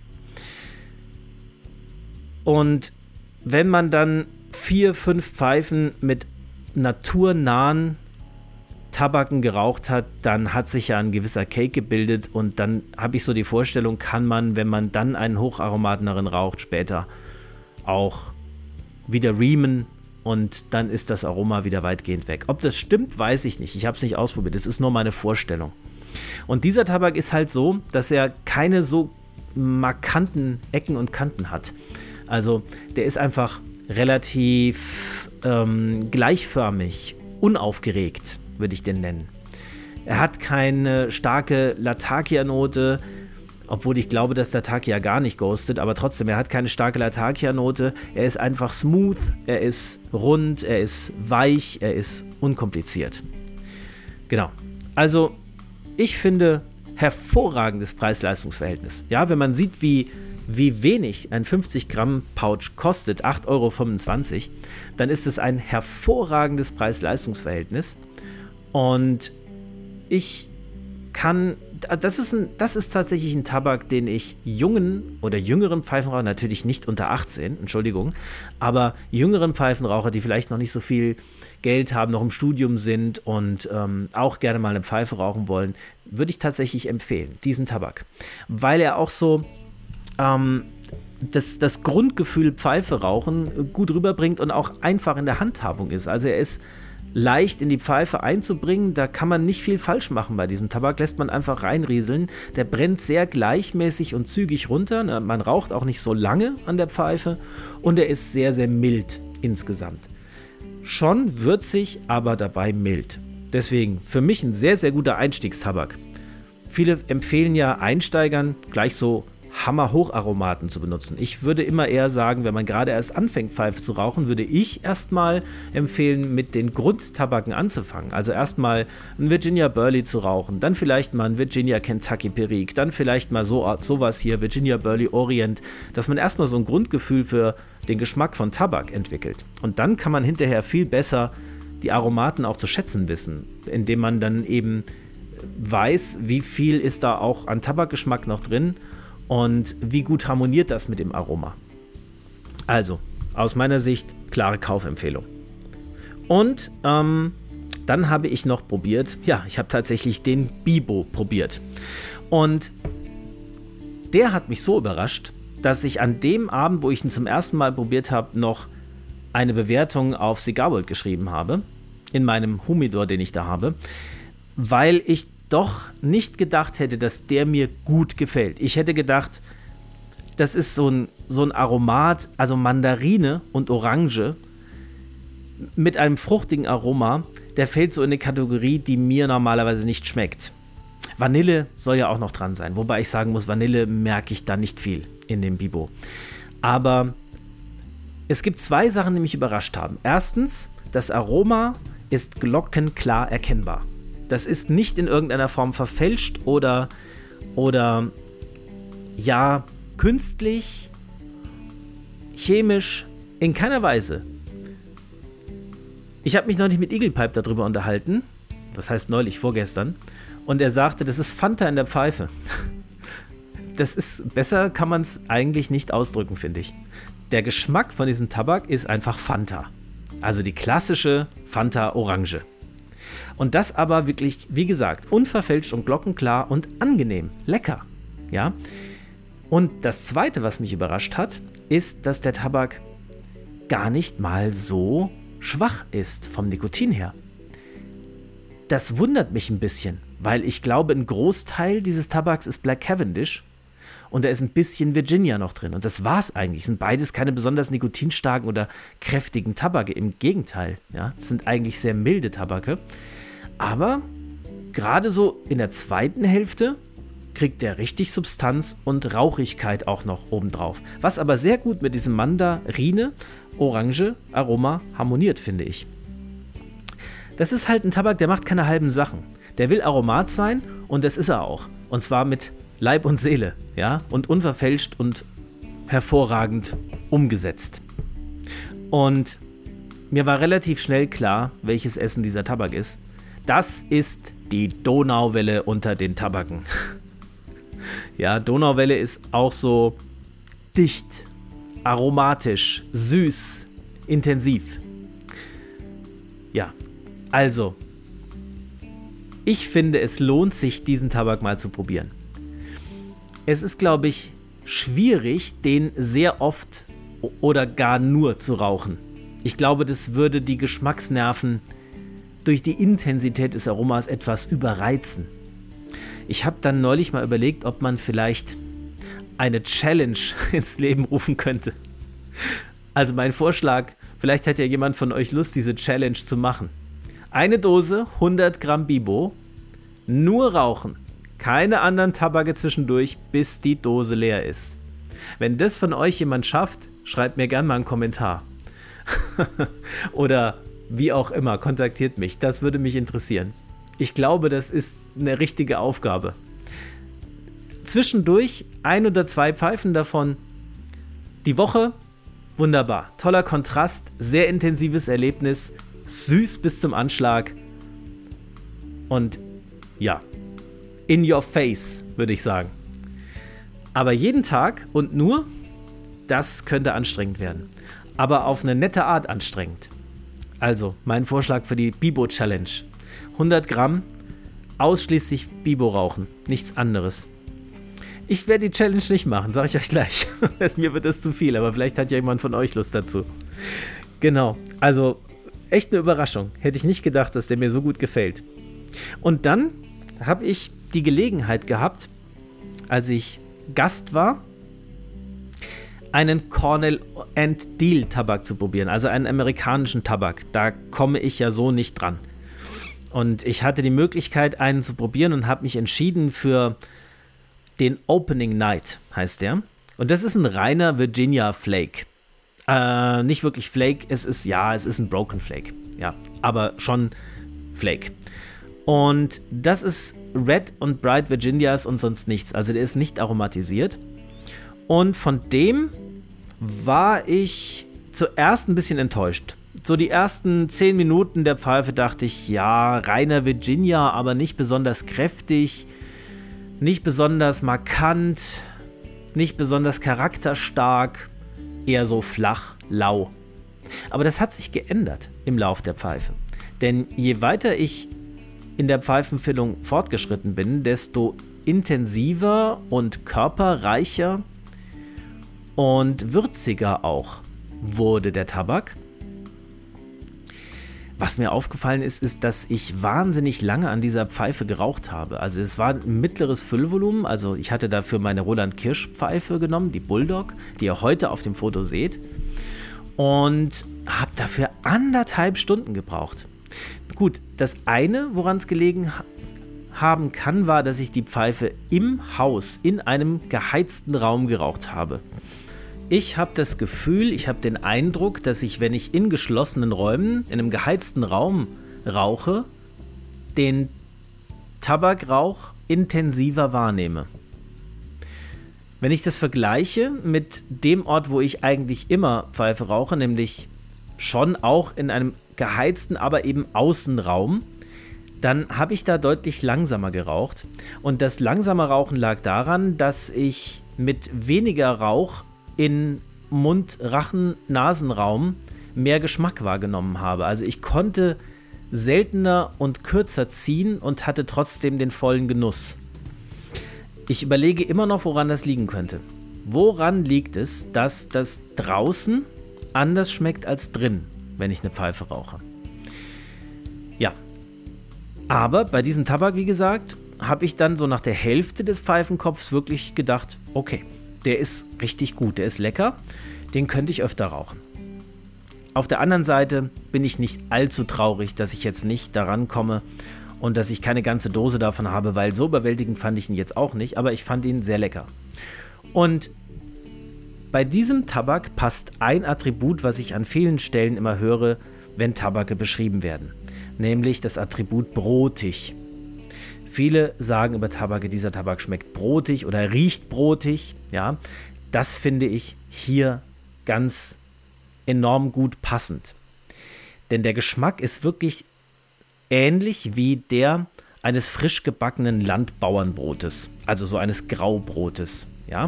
Und wenn man dann 4, 5 Pfeifen mit naturnahen Tabaken geraucht hat, dann hat sich ja ein gewisser Cake gebildet und dann habe ich so die Vorstellung, kann man, wenn man dann einen Hocharomaten darin raucht, später auch wieder reamen und dann ist das Aroma wieder weitgehend weg. Ob das stimmt, weiß ich nicht. Ich habe es nicht ausprobiert. Es ist nur meine Vorstellung. Und dieser Tabak ist halt so, dass er keine so markanten Ecken und Kanten hat. Also der ist einfach relativ gleichförmig, unaufgeregt, würde ich den nennen. Er hat keine starke Latakia-Note, obwohl ich glaube, dass Latakia gar nicht ghostet, aber trotzdem, er hat keine starke Latakia-Note. Er ist einfach smooth, er ist rund, er ist weich, er ist unkompliziert. Genau. Also, ich finde, hervorragendes Preis-Leistungs-Verhältnis. Ja, wenn man sieht, wie wenig ein 50 Gramm Pouch kostet, 8,25 €, dann ist es ein hervorragendes Preis-Leistungs-Verhältnis. Und ich kann, das ist tatsächlich ein Tabak, den ich jungen oder jüngeren Pfeifenrauchern, natürlich nicht unter 18, Entschuldigung, aber jüngeren Pfeifenraucher, die vielleicht noch nicht so viel Geld haben, noch im Studium sind und auch gerne mal eine Pfeife rauchen wollen, würde ich tatsächlich empfehlen, diesen Tabak. Weil er auch so das Grundgefühl Pfeife rauchen gut rüberbringt und auch einfach in der Handhabung ist. Also er ist leicht in die Pfeife einzubringen, da kann man nicht viel falsch machen bei diesem Tabak, lässt man einfach reinrieseln. Der brennt sehr gleichmäßig und zügig runter, man raucht auch nicht so lange an der Pfeife und er ist sehr, sehr mild insgesamt. Schon würzig, aber dabei mild. Deswegen für mich ein sehr, sehr guter Einstiegstabak. Viele empfehlen ja Einsteigern gleich so Hammer-Hocharomaten zu benutzen. Ich würde immer eher sagen, wenn man gerade erst anfängt, Pfeife zu rauchen, würde ich erstmal empfehlen, mit den Grundtabaken anzufangen. Also erstmal ein Virginia Burley zu rauchen, dann vielleicht mal ein Virginia Kentucky Perique, dann vielleicht mal sowas hier, Virginia Burley Orient, dass man erstmal so ein Grundgefühl für den Geschmack von Tabak entwickelt. Und dann kann man hinterher viel besser die Aromaten auch zu schätzen wissen, indem man dann eben weiß, wie viel ist da auch an Tabakgeschmack noch drin und wie gut harmoniert das mit dem Aroma. Also, aus meiner Sicht, klare Kaufempfehlung. Und dann habe ich noch probiert, ja, ich habe tatsächlich den Bibo probiert. Und der hat mich so überrascht, dass ich an dem Abend, wo ich ihn zum ersten Mal probiert habe, noch eine Bewertung auf Cigar World geschrieben habe, in meinem Humidor, den ich da habe, weil ich doch nicht gedacht hätte, dass der mir gut gefällt. Ich hätte gedacht, das ist so ein Aromat, also Mandarine und Orange mit einem fruchtigen Aroma, der fällt so in eine Kategorie, die mir normalerweise nicht schmeckt. Vanille soll ja auch noch dran sein, wobei ich sagen muss, Vanille merke ich da nicht viel in dem Bibo. Aber es gibt 2 Sachen, die mich überrascht haben. Erstens, das Aroma ist glockenklar erkennbar. Das ist nicht in irgendeiner Form verfälscht oder ja, künstlich, chemisch, in keiner Weise. Ich habe mich neulich mit Eagle Pipe darüber unterhalten, das heißt neulich, vorgestern, und er sagte, das ist Fanta in der Pfeife. Das ist, besser kann man es eigentlich nicht ausdrücken, finde ich. Der Geschmack von diesem Tabak ist einfach Fanta. Also die klassische Fanta Orange. Und das aber wirklich, wie gesagt, unverfälscht und glockenklar und angenehm, lecker. Ja? Und das Zweite, was mich überrascht hat, ist, dass der Tabak gar nicht mal so schwach ist vom Nikotin her. Das wundert mich ein bisschen, weil ich glaube, ein Großteil dieses Tabaks ist Black Cavendish und da ist ein bisschen Virginia noch drin. Und das war's eigentlich. Sind beides keine besonders nikotinstarken oder kräftigen Tabake. Im Gegenteil, ja, es sind eigentlich sehr milde Tabake. Aber gerade so in der zweiten Hälfte kriegt der richtig Substanz und Rauchigkeit auch noch obendrauf. Was aber sehr gut mit diesem Mandarine-Orange-Aroma harmoniert, finde ich. Das ist halt ein Tabak, der macht keine halben Sachen. Der will Aromat sein und das ist er auch. Und zwar mit Leib und Seele, ja, und unverfälscht und hervorragend umgesetzt. Und mir war relativ schnell klar, welches Essen dieser Tabak ist. Das ist die Donauwelle unter den Tabaken. Ja, Donauwelle ist auch so dicht, aromatisch, süß, intensiv. Ja, also, ich finde, es lohnt sich, diesen Tabak mal zu probieren. Es ist, glaube ich, schwierig, den sehr oft oder gar nur zu rauchen. Ich glaube, das würde die Geschmacksnerven durch die Intensität des Aromas etwas überreizen. Ich habe dann neulich mal überlegt, ob man vielleicht eine Challenge ins Leben rufen könnte. Also mein Vorschlag, vielleicht hat ja jemand von euch Lust, diese Challenge zu machen. Eine Dose, 100 Gramm Bibo, nur rauchen, keine anderen Tabake zwischendurch, bis die Dose leer ist. Wenn das von euch jemand schafft, schreibt mir gerne mal einen Kommentar. Oder wie auch immer, kontaktiert mich, das würde mich interessieren. Ich glaube, das ist eine richtige Aufgabe. Zwischendurch 1 oder 2 Pfeifen davon die Woche, wunderbar. Toller Kontrast, sehr intensives Erlebnis, süß bis zum Anschlag und ja, in your face, würde ich sagen. Aber jeden Tag und nur, das könnte anstrengend werden. Aber auf eine nette Art anstrengend. Also, mein Vorschlag für die Bibo-Challenge. 100 Gramm, ausschließlich Bibo rauchen, nichts anderes. Ich werde die Challenge nicht machen, sage ich euch gleich. Mir wird das zu viel, aber vielleicht hat ja jemand von euch Lust dazu. Genau, also echt eine Überraschung. Hätte ich nicht gedacht, dass der mir so gut gefällt. Und dann habe ich die Gelegenheit gehabt, als ich Gast war, einen Cornell & Diehl Tabak zu probieren, also einen amerikanischen Tabak. Da komme ich ja so nicht dran. Und ich hatte die Möglichkeit, einen zu probieren und habe mich entschieden für den Opening Night, heißt der. Und das ist ein reiner Virginia Flake. Nicht wirklich Flake, es ist ein Broken Flake. Ja, aber schon Flake. Und das ist Red und Bright Virginias und sonst nichts. Also der ist nicht aromatisiert. Und von dem war ich zuerst ein bisschen enttäuscht. So die ersten 10 Minuten der Pfeife dachte ich, ja, reiner Virginia, aber nicht besonders kräftig, nicht besonders markant, nicht besonders charakterstark, eher so flach, lau. Aber das hat sich geändert im Lauf der Pfeife. Denn je weiter ich in der Pfeifenfüllung fortgeschritten bin, desto intensiver und körperreicher und würziger auch wurde der Tabak. Was mir aufgefallen ist, dass ich wahnsinnig lange an dieser Pfeife geraucht habe. Also es war ein mittleres Füllvolumen, also ich hatte dafür meine Roland Kirsch Pfeife genommen, die Bulldog, die ihr heute auf dem Foto seht, und habe dafür 1,5 Stunden gebraucht. Gut, das eine, woran es gelegen haben kann, war, dass ich die Pfeife im Haus, in einem geheizten Raum geraucht habe. Ich habe das Gefühl, ich habe den Eindruck, dass ich, wenn ich in geschlossenen Räumen, in einem geheizten Raum rauche, den Tabakrauch intensiver wahrnehme. Wenn ich das vergleiche mit dem Ort, wo ich eigentlich immer Pfeife rauche, nämlich schon auch in einem geheizten, aber eben Außenraum, dann habe ich da deutlich langsamer geraucht. Und das langsame Rauchen lag daran, dass ich mit weniger Rauch in Mund-, Rachen-, Nasenraum mehr Geschmack wahrgenommen habe. Also ich konnte seltener und kürzer ziehen und hatte trotzdem den vollen Genuss. Ich überlege immer noch, woran das liegen könnte. Woran liegt es, dass das draußen anders schmeckt als drin? wenn ich eine Pfeife rauche. Ja, aber bei diesem Tabak, wie gesagt, habe ich dann so nach der Hälfte des Pfeifenkopfs wirklich gedacht, okay, der ist richtig gut, der ist lecker, den könnte ich öfter rauchen. Auf der anderen Seite bin ich nicht allzu traurig, dass ich jetzt nicht daran komme und dass ich keine ganze Dose davon habe, weil so überwältigend fand ich ihn jetzt auch nicht, aber ich fand ihn sehr lecker. Und bei diesem Tabak passt ein Attribut, was ich an vielen Stellen immer höre, wenn Tabake beschrieben werden, nämlich das Attribut brotig. Viele sagen über Tabake, dieser Tabak schmeckt brotig oder riecht brotig. Ja, das finde ich hier ganz enorm gut passend. Denn der Geschmack ist wirklich ähnlich wie der eines frisch gebackenen Landbauernbrotes, also so eines Graubrotes. Ja?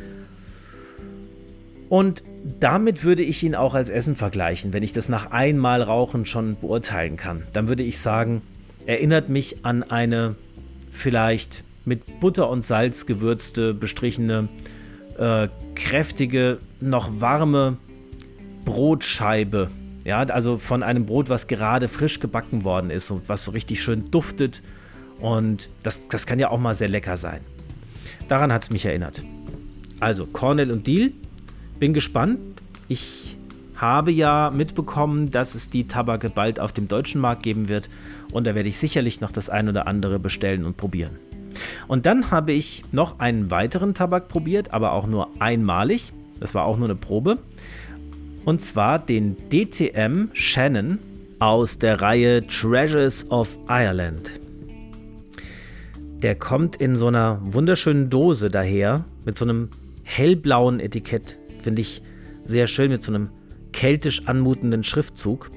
Und damit würde ich ihn auch als Essen vergleichen, wenn ich das nach einmal Rauchen schon beurteilen kann. Dann würde ich sagen, erinnert mich an eine vielleicht mit Butter und Salz gewürzte, bestrichene, kräftige, noch warme Brotscheibe. Ja, also von einem Brot, was gerade frisch gebacken worden ist und was so richtig schön duftet. Und das kann ja auch mal sehr lecker sein. Daran hat es mich erinnert. Also Cornell und Diehl. Bin gespannt. Ich habe ja mitbekommen, dass es die Tabake bald auf dem deutschen Markt geben wird. Und da werde ich sicherlich noch das ein oder andere bestellen und probieren. Und dann habe ich noch einen weiteren Tabak probiert, aber auch nur einmalig. Das war auch nur eine Probe. Und zwar den DTM Shannon aus der Reihe Treasures of Ireland. Der kommt in so einer wunderschönen Dose daher, mit so einem hellblauen Etikett. Finde ich sehr schön, mit so einem keltisch anmutenden Schriftzug.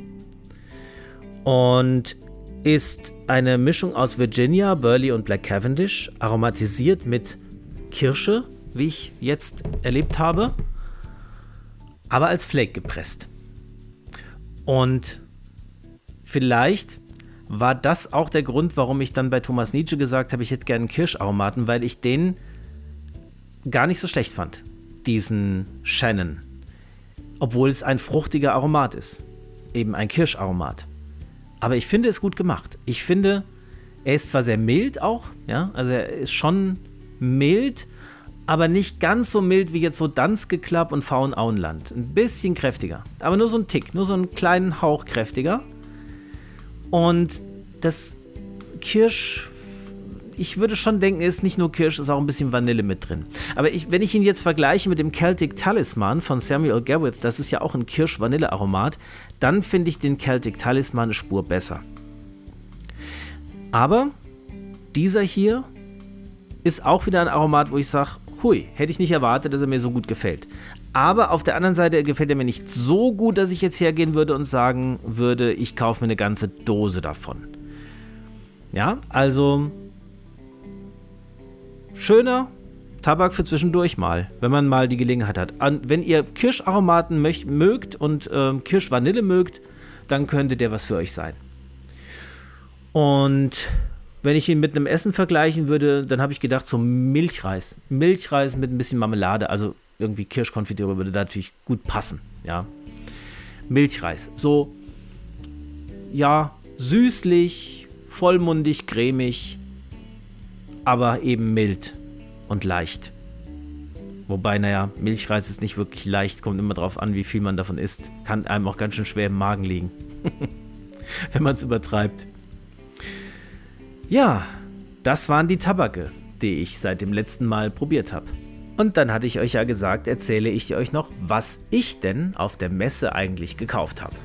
Und ist eine Mischung aus Virginia, Burley und Black Cavendish, aromatisiert mit Kirsche, wie ich jetzt erlebt habe, aber als Flake gepresst. Und vielleicht war das auch der Grund, warum ich dann bei Thomas Nietzsche gesagt habe, ich hätte gerne einen Kirscharomaten, weil ich den gar nicht so schlecht fand, diesen Shannon. Obwohl es ein fruchtiger Aromat ist. Eben ein Kirscharomat. Aber ich finde es gut gemacht. Ich finde, er ist zwar sehr mild auch, ja, also er ist schon mild, aber nicht ganz so mild wie jetzt so Danske Club und Faun-Auenland. Ein bisschen kräftiger. Aber nur so ein Tick, nur so einen kleinen Hauch kräftiger. Und das Kirsch, ich würde schon denken, ist nicht nur Kirsch, ist auch ein bisschen Vanille mit drin. Aber wenn ich ihn jetzt vergleiche mit dem Celtic Talisman von Samuel Gawith, das ist ja auch ein Kirsch-Vanille-Aromat, dann finde ich den Celtic Talisman eine Spur besser. Aber dieser hier ist auch wieder ein Aromat, wo ich sage, hui, hätte ich nicht erwartet, dass er mir so gut gefällt. Aber auf der anderen Seite gefällt er mir nicht so gut, dass ich jetzt hergehen würde und sagen würde, ich kaufe mir eine ganze Dose davon. Ja, also schöner Tabak für zwischendurch mal, wenn man mal die Gelegenheit hat. Wenn ihr Kirscharomaten mögt und Kirschvanille mögt, dann könnte der was für euch sein. Und wenn ich ihn mit einem Essen vergleichen würde, dann habe ich gedacht, so Milchreis. Milchreis mit ein bisschen Marmelade, also irgendwie Kirschkonfitüre würde da natürlich gut passen, ja. Milchreis, so, ja, süßlich, vollmundig, cremig, aber eben mild und leicht. Wobei, naja, Milchreis ist nicht wirklich leicht, kommt immer drauf an, wie viel man davon isst. Kann einem auch ganz schön schwer im Magen liegen, wenn man es übertreibt. Ja, das waren die Tabake, die ich seit dem letzten Mal probiert habe. Und dann hatte ich euch ja gesagt, erzähle ich euch noch, was ich denn auf der Messe eigentlich gekauft habe.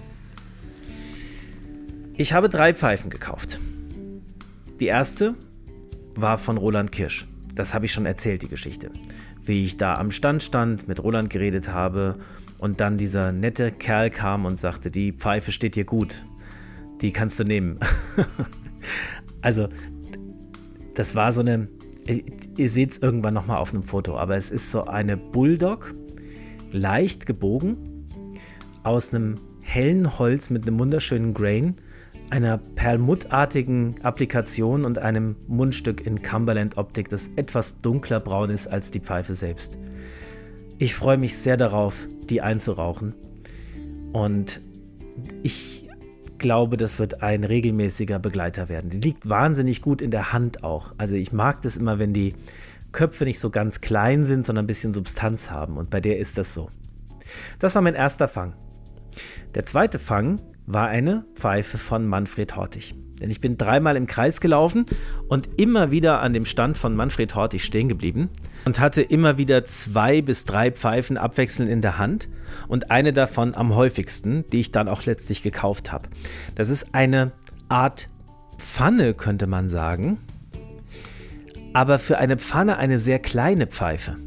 Ich habe 3 Pfeifen gekauft. Die erste war von Roland Kirsch. Das habe ich schon erzählt, die Geschichte. Wie ich da am Stand stand, mit Roland geredet habe und dann dieser nette Kerl kam und sagte, die Pfeife steht dir gut, die kannst du nehmen. Also, das war so eine, ihr seht es irgendwann nochmal auf einem Foto, aber es ist so eine Bulldog, leicht gebogen, aus einem hellen Holz mit einem wunderschönen Grain, einer perlmuttartigen Applikation und einem Mundstück in Cumberland-Optik, das etwas dunkler braun ist als die Pfeife selbst. Ich freue mich sehr darauf, die einzurauchen. Und ich glaube, das wird ein regelmäßiger Begleiter werden. Die liegt wahnsinnig gut in der Hand auch. Also ich mag das immer, wenn die Köpfe nicht so ganz klein sind, sondern ein bisschen Substanz haben. Und bei der ist das so. Das war mein erster Fang. Der zweite Fang war eine Pfeife von Manfred Hortig. Denn ich bin 3-mal im Kreis gelaufen und immer wieder an dem Stand von Manfred Hortig stehen geblieben und hatte immer wieder 2 bis 3 Pfeifen abwechselnd in der Hand und eine davon am häufigsten, die ich dann auch letztlich gekauft habe. Das ist eine Art Pfanne, könnte man sagen, aber für eine Pfanne eine sehr kleine Pfeife.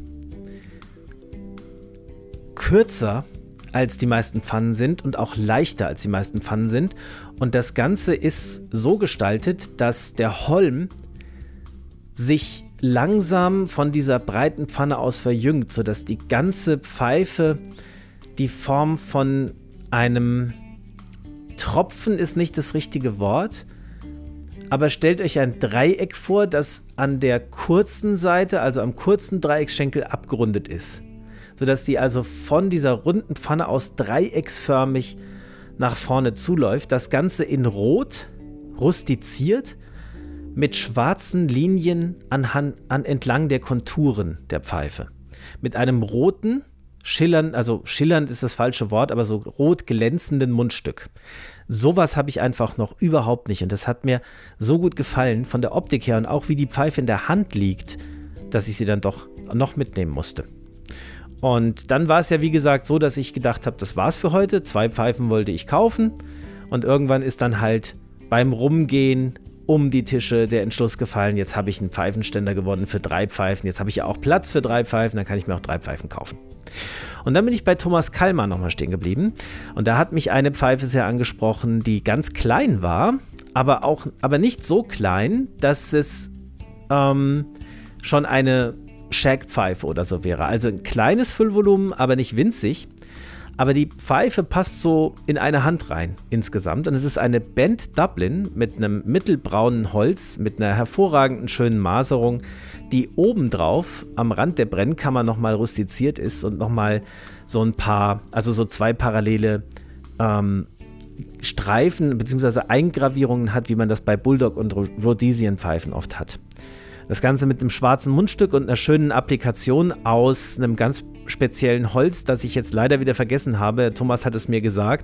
Kürzer als die meisten Pfannen sind und auch leichter als die meisten Pfannen sind. Und das Ganze ist so gestaltet, dass der Holm sich langsam von dieser breiten Pfanne aus verjüngt, sodass die ganze Pfeife die Form von einem Tropfen ist nicht das richtige Wort, aber stellt euch ein Dreieck vor, das an der kurzen Seite, also am kurzen Dreiecksschenkel abgerundet ist, sodass die also von dieser runden Pfanne aus dreiecksförmig nach vorne zuläuft. Das Ganze in Rot, rustiziert, mit schwarzen Linien entlang der Konturen der Pfeife. Mit einem roten, schillernd ist das falsche Wort, aber so rot glänzenden Mundstück. Sowas habe ich einfach noch überhaupt nicht und das hat mir so gut gefallen von der Optik her und auch wie die Pfeife in der Hand liegt, dass ich sie dann doch noch mitnehmen musste. Und dann war es ja wie gesagt so, dass ich gedacht habe, das war's für heute. 2 Pfeifen wollte ich kaufen und irgendwann ist dann halt beim Rumgehen um die Tische der Entschluss gefallen, jetzt habe ich einen Pfeifenständer gewonnen für 3 Pfeifen, jetzt habe ich ja auch Platz für 3 Pfeifen, dann kann ich mir auch 3 Pfeifen kaufen. Und dann bin ich bei Thomas Kallmer nochmal stehen geblieben und da hat mich eine Pfeife sehr angesprochen, die ganz klein war, aber nicht so klein, dass es schon eine Shag-Pfeife oder so wäre. Also ein kleines Füllvolumen, aber nicht winzig. Aber die Pfeife passt so in eine Hand rein insgesamt. Und es ist eine Bent Dublin mit einem mittelbraunen Holz, mit einer hervorragenden schönen Maserung, die obendrauf am Rand der Brennkammer nochmal rustiziert ist und nochmal so ein paar, also so 2 parallele Streifen bzw. Eingravierungen hat, wie man das bei Bulldog und Rhodesian-Pfeifen oft hat. Das Ganze mit einem schwarzen Mundstück und einer schönen Applikation aus einem ganz speziellen Holz, das ich jetzt leider wieder vergessen habe. Thomas hat es mir gesagt,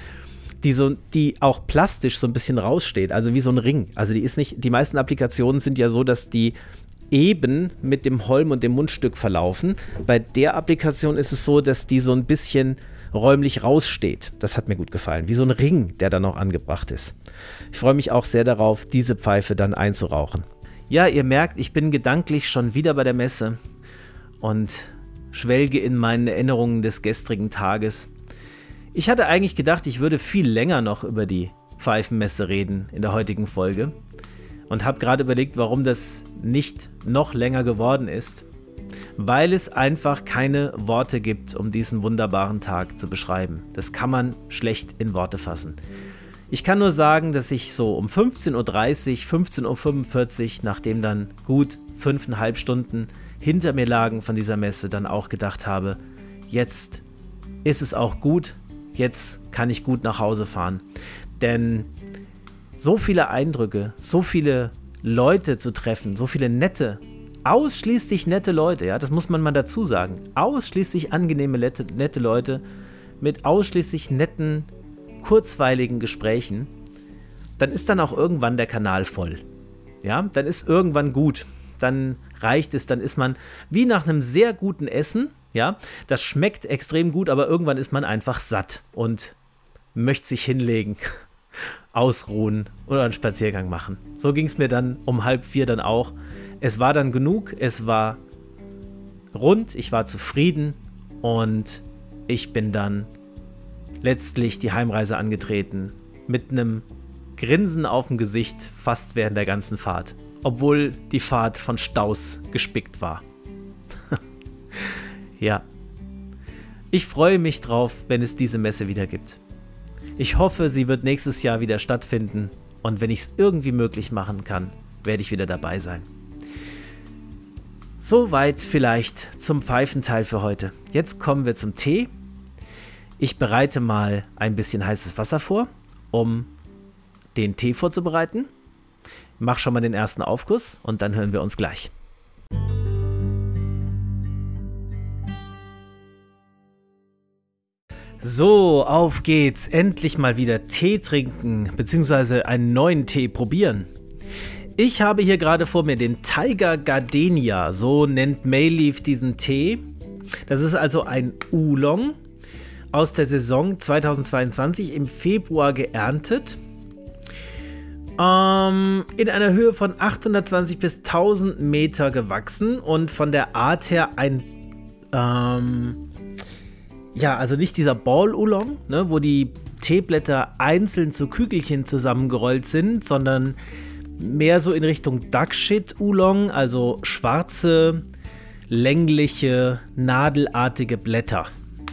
die auch plastisch so ein bisschen raussteht, also wie so ein Ring. Also die meisten Applikationen sind ja so, dass die eben mit dem Holm und dem Mundstück verlaufen. Bei der Applikation ist es so, dass die so ein bisschen räumlich raussteht. Das hat mir gut gefallen. Wie so ein Ring, der da noch angebracht ist. Ich freue mich auch sehr darauf, diese Pfeife dann einzurauchen. Ja, ihr merkt, ich bin gedanklich schon wieder bei der Messe und schwelge in meinen Erinnerungen des gestrigen Tages. Ich hatte eigentlich gedacht, ich würde viel länger noch über die Pfeifenmesse reden in der heutigen Folge und habe gerade überlegt, warum das nicht noch länger geworden ist, weil es einfach keine Worte gibt, um diesen wunderbaren Tag zu beschreiben. Das kann man schlecht in Worte fassen. Ich kann nur sagen, dass ich so um 15:30 Uhr, 15:45 Uhr, nachdem dann gut 5,5 Stunden hinter mir lagen von dieser Messe, dann auch gedacht habe, jetzt ist es auch gut, jetzt kann ich gut nach Hause fahren. Denn so viele Eindrücke, so viele Leute zu treffen, so viele ausschließlich nette Leute, ja, das muss man mal dazu sagen, ausschließlich angenehme, nette Leute mit ausschließlich netten, kurzweiligen Gesprächen, dann ist dann auch irgendwann der Kanal voll. Ja, dann ist irgendwann gut. Dann reicht es, dann ist man wie nach einem sehr guten Essen, ja, das schmeckt extrem gut, aber irgendwann ist man einfach satt und möchte sich hinlegen, ausruhen oder einen Spaziergang machen. So ging es mir dann um 3:30 dann auch. Es war dann genug, es war rund, ich war zufrieden und ich bin dann letztlich die Heimreise angetreten mit einem Grinsen auf dem Gesicht fast während der ganzen Fahrt, obwohl die Fahrt von Staus gespickt war. Ja, ich freue mich drauf, wenn es diese Messe wieder gibt. Ich hoffe, sie wird nächstes Jahr wieder stattfinden und wenn ich es irgendwie möglich machen kann, werde ich wieder dabei sein. Soweit vielleicht zum Pfeifenteil für heute. Jetzt kommen wir zum Tee. Ich bereite mal ein bisschen heißes Wasser vor, um den Tee vorzubereiten. Mach schon mal den ersten Aufguss und dann hören wir uns gleich. So, auf geht's. Endlich mal wieder Tee trinken, beziehungsweise einen neuen Tee probieren. Ich habe hier gerade vor mir den Tiger Gardenia, so nennt Mayleaf diesen Tee. Das ist also ein Oolong aus der Saison 2022 im Februar geerntet. In einer Höhe von 820 bis 1000 Meter gewachsen und von der Art her ein, ja, also nicht dieser Ball-Oolong, ne, wo die Teeblätter einzeln zu Kügelchen zusammengerollt sind, sondern mehr so in Richtung Duckshit-Oolong, also schwarze, längliche, nadelartige Blätter.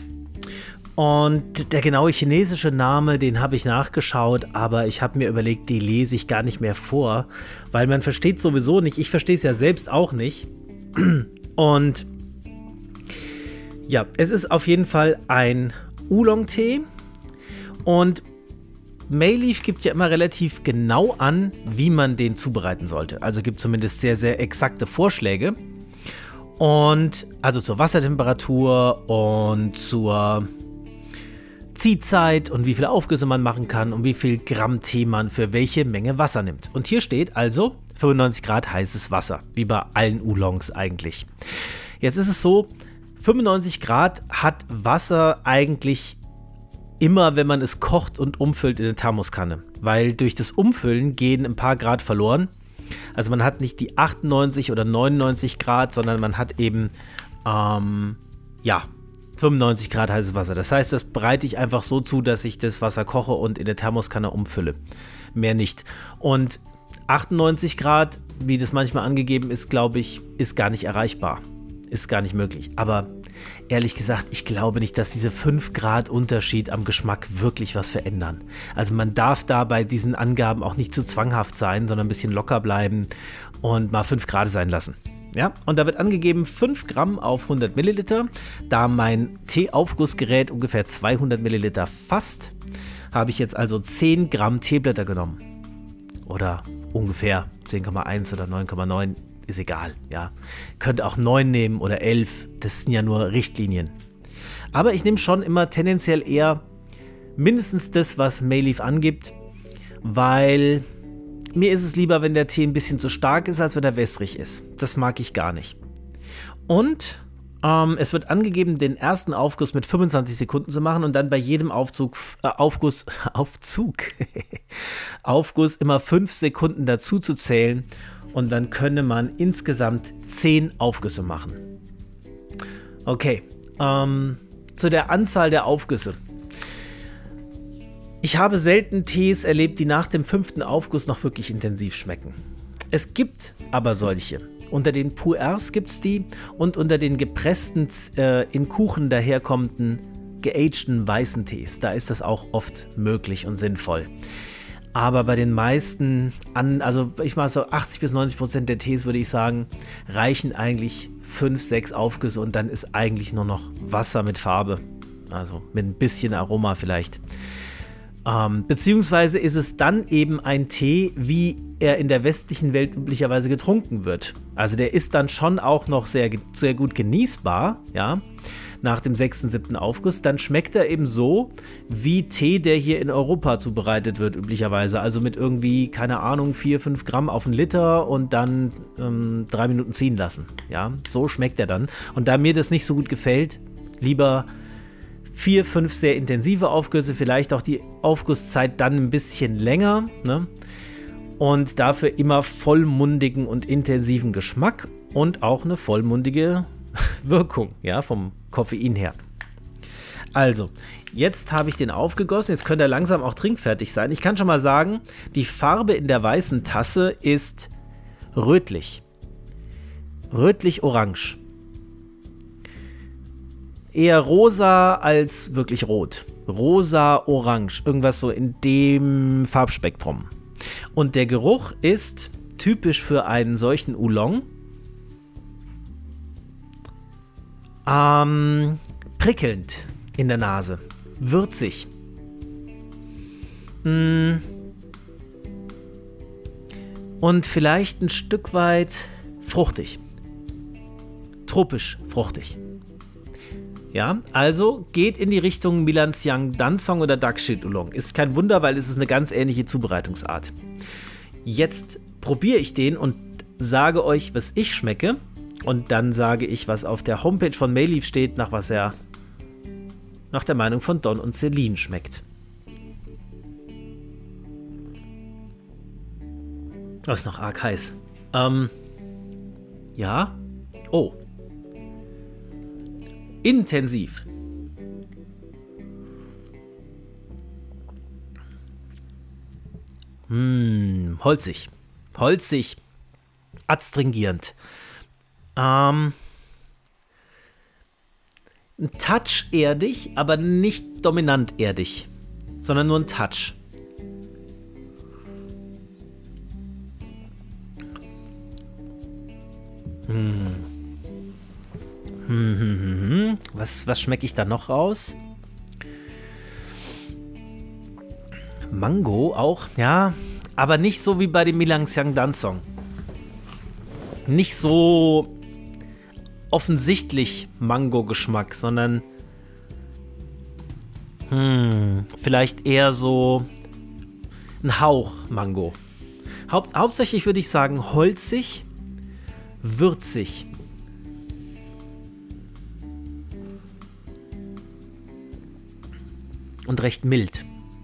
Und der genaue chinesische Name, den habe ich nachgeschaut, aber ich habe mir überlegt, die lese ich gar nicht mehr vor, weil man versteht sowieso nicht, ich verstehe es ja selbst auch nicht. Und ja, es ist auf jeden Fall ein Oolong-Tee und Mayleaf gibt ja immer relativ genau an, wie man den zubereiten sollte. Also gibt zumindest sehr, sehr exakte Vorschläge. Und also zur Wassertemperatur und zur Ziehzeit und wie viele Aufgüsse man machen kann und wie viel Gramm Tee man für welche Menge Wasser nimmt. Und hier steht also 95 Grad heißes Wasser, wie bei allen Oolongs eigentlich. Jetzt ist es so, 95 Grad hat Wasser eigentlich immer, wenn man es kocht und umfüllt in eine Thermoskanne, weil durch das Umfüllen gehen ein paar Grad verloren. Also man hat nicht die 98 oder 99 Grad, sondern man hat eben, ja, 95 Grad heißes Wasser. Das heißt, das bereite ich einfach so zu, dass ich das Wasser koche und in der Thermoskanne umfülle. Mehr nicht. Und 98 Grad, wie das manchmal angegeben ist, glaube ich, ist gar nicht erreichbar. Ist gar nicht möglich. Aber ehrlich gesagt, ich glaube nicht, dass diese 5 Grad Unterschied am Geschmack wirklich was verändern. Also man darf da bei diesen Angaben auch nicht zu zwanghaft sein, sondern ein bisschen locker bleiben und mal 5 Grad sein lassen. Ja, und da wird angegeben 5 Gramm auf 100 Milliliter. Da mein Teeaufgussgerät ungefähr 200 Milliliter fasst, habe ich jetzt also 10 Gramm Teeblätter genommen. Oder ungefähr 10,1 oder 9,9, ist egal. Ja, könnt auch 9 nehmen oder 11, das sind ja nur Richtlinien. Aber ich nehme schon immer tendenziell eher mindestens das, was Mayleaf angibt, weil mir ist es lieber, wenn der Tee ein bisschen zu stark ist, als wenn er wässrig ist. Das mag ich gar nicht. Und es wird angegeben, den ersten Aufguss mit 25 Sekunden zu machen und dann bei jedem Aufguss immer 5 Sekunden dazu zu zählen. Und dann könne man insgesamt 10 Aufgüsse machen. Okay, zu der Anzahl der Aufgüsse. Ich habe selten Tees erlebt, die nach dem 5. Aufguss noch wirklich intensiv schmecken. Es gibt aber solche. Unter den Pu'ers gibt es die und unter den gepressten, in Kuchen daherkommenden, geagten weißen Tees. Da ist das auch oft möglich und sinnvoll. Aber bei den meisten, also ich mache so 80 bis 90% der Tees, würde ich sagen, reichen eigentlich 5, 6 Aufgüsse und dann ist eigentlich nur noch Wasser mit Farbe. Also mit ein bisschen Aroma vielleicht. Beziehungsweise ist es dann eben ein Tee, wie er in der westlichen Welt üblicherweise getrunken wird. Also der ist dann schon auch noch sehr, sehr gut genießbar, ja, nach dem 6., 7. Aufguss. Dann schmeckt er eben so wie Tee, der hier in Europa zubereitet wird üblicherweise. Also mit irgendwie, keine Ahnung, 4, 5 Gramm auf einen Liter und dann 3 Minuten ziehen lassen. Ja, so schmeckt er dann. Und da mir das nicht so gut gefällt, lieber 4, 5 sehr intensive Aufgüsse, vielleicht auch die Aufgusszeit dann ein bisschen länger, ne? Und dafür immer vollmundigen und intensiven Geschmack und auch eine vollmundige Wirkung, ja, vom Koffein her. Also, jetzt habe ich den aufgegossen, jetzt könnte er langsam auch trinkfertig sein. Ich kann schon mal sagen, die Farbe in der weißen Tasse ist rötlich. Rötlich-orange. Eher rosa als wirklich rot. Rosa-orange, irgendwas so in dem Farbspektrum. Und der Geruch ist typisch für einen solchen Oolong. Prickelnd in der Nase. würzig. Und vielleicht ein Stück weit fruchtig. Tropisch fruchtig. Ja, also geht in die Richtung Milansiang Dansong oder Dakshit Oolong. Ist kein Wunder, weil es ist eine ganz ähnliche Zubereitungsart. Jetzt probiere ich den und sage euch, was ich schmecke. Und dann sage ich, was auf der Homepage von Mayleaf steht, nach was er nach der Meinung von Don und Celine schmeckt. Das ist noch arg heiß. Ja. Oh. Intensiv. Holzig. Holzig. Adstringierend. Ein Touch erdig, aber nicht dominant erdig, sondern nur ein Touch. Was schmecke ich da noch raus? Mango auch, ja, aber nicht so wie bei dem Milansiang Dansong. Nicht so offensichtlich Mango-Geschmack, sondern vielleicht eher so ein Hauch Mango. Hauptsächlich würde ich sagen holzig, würzig. Und recht mild.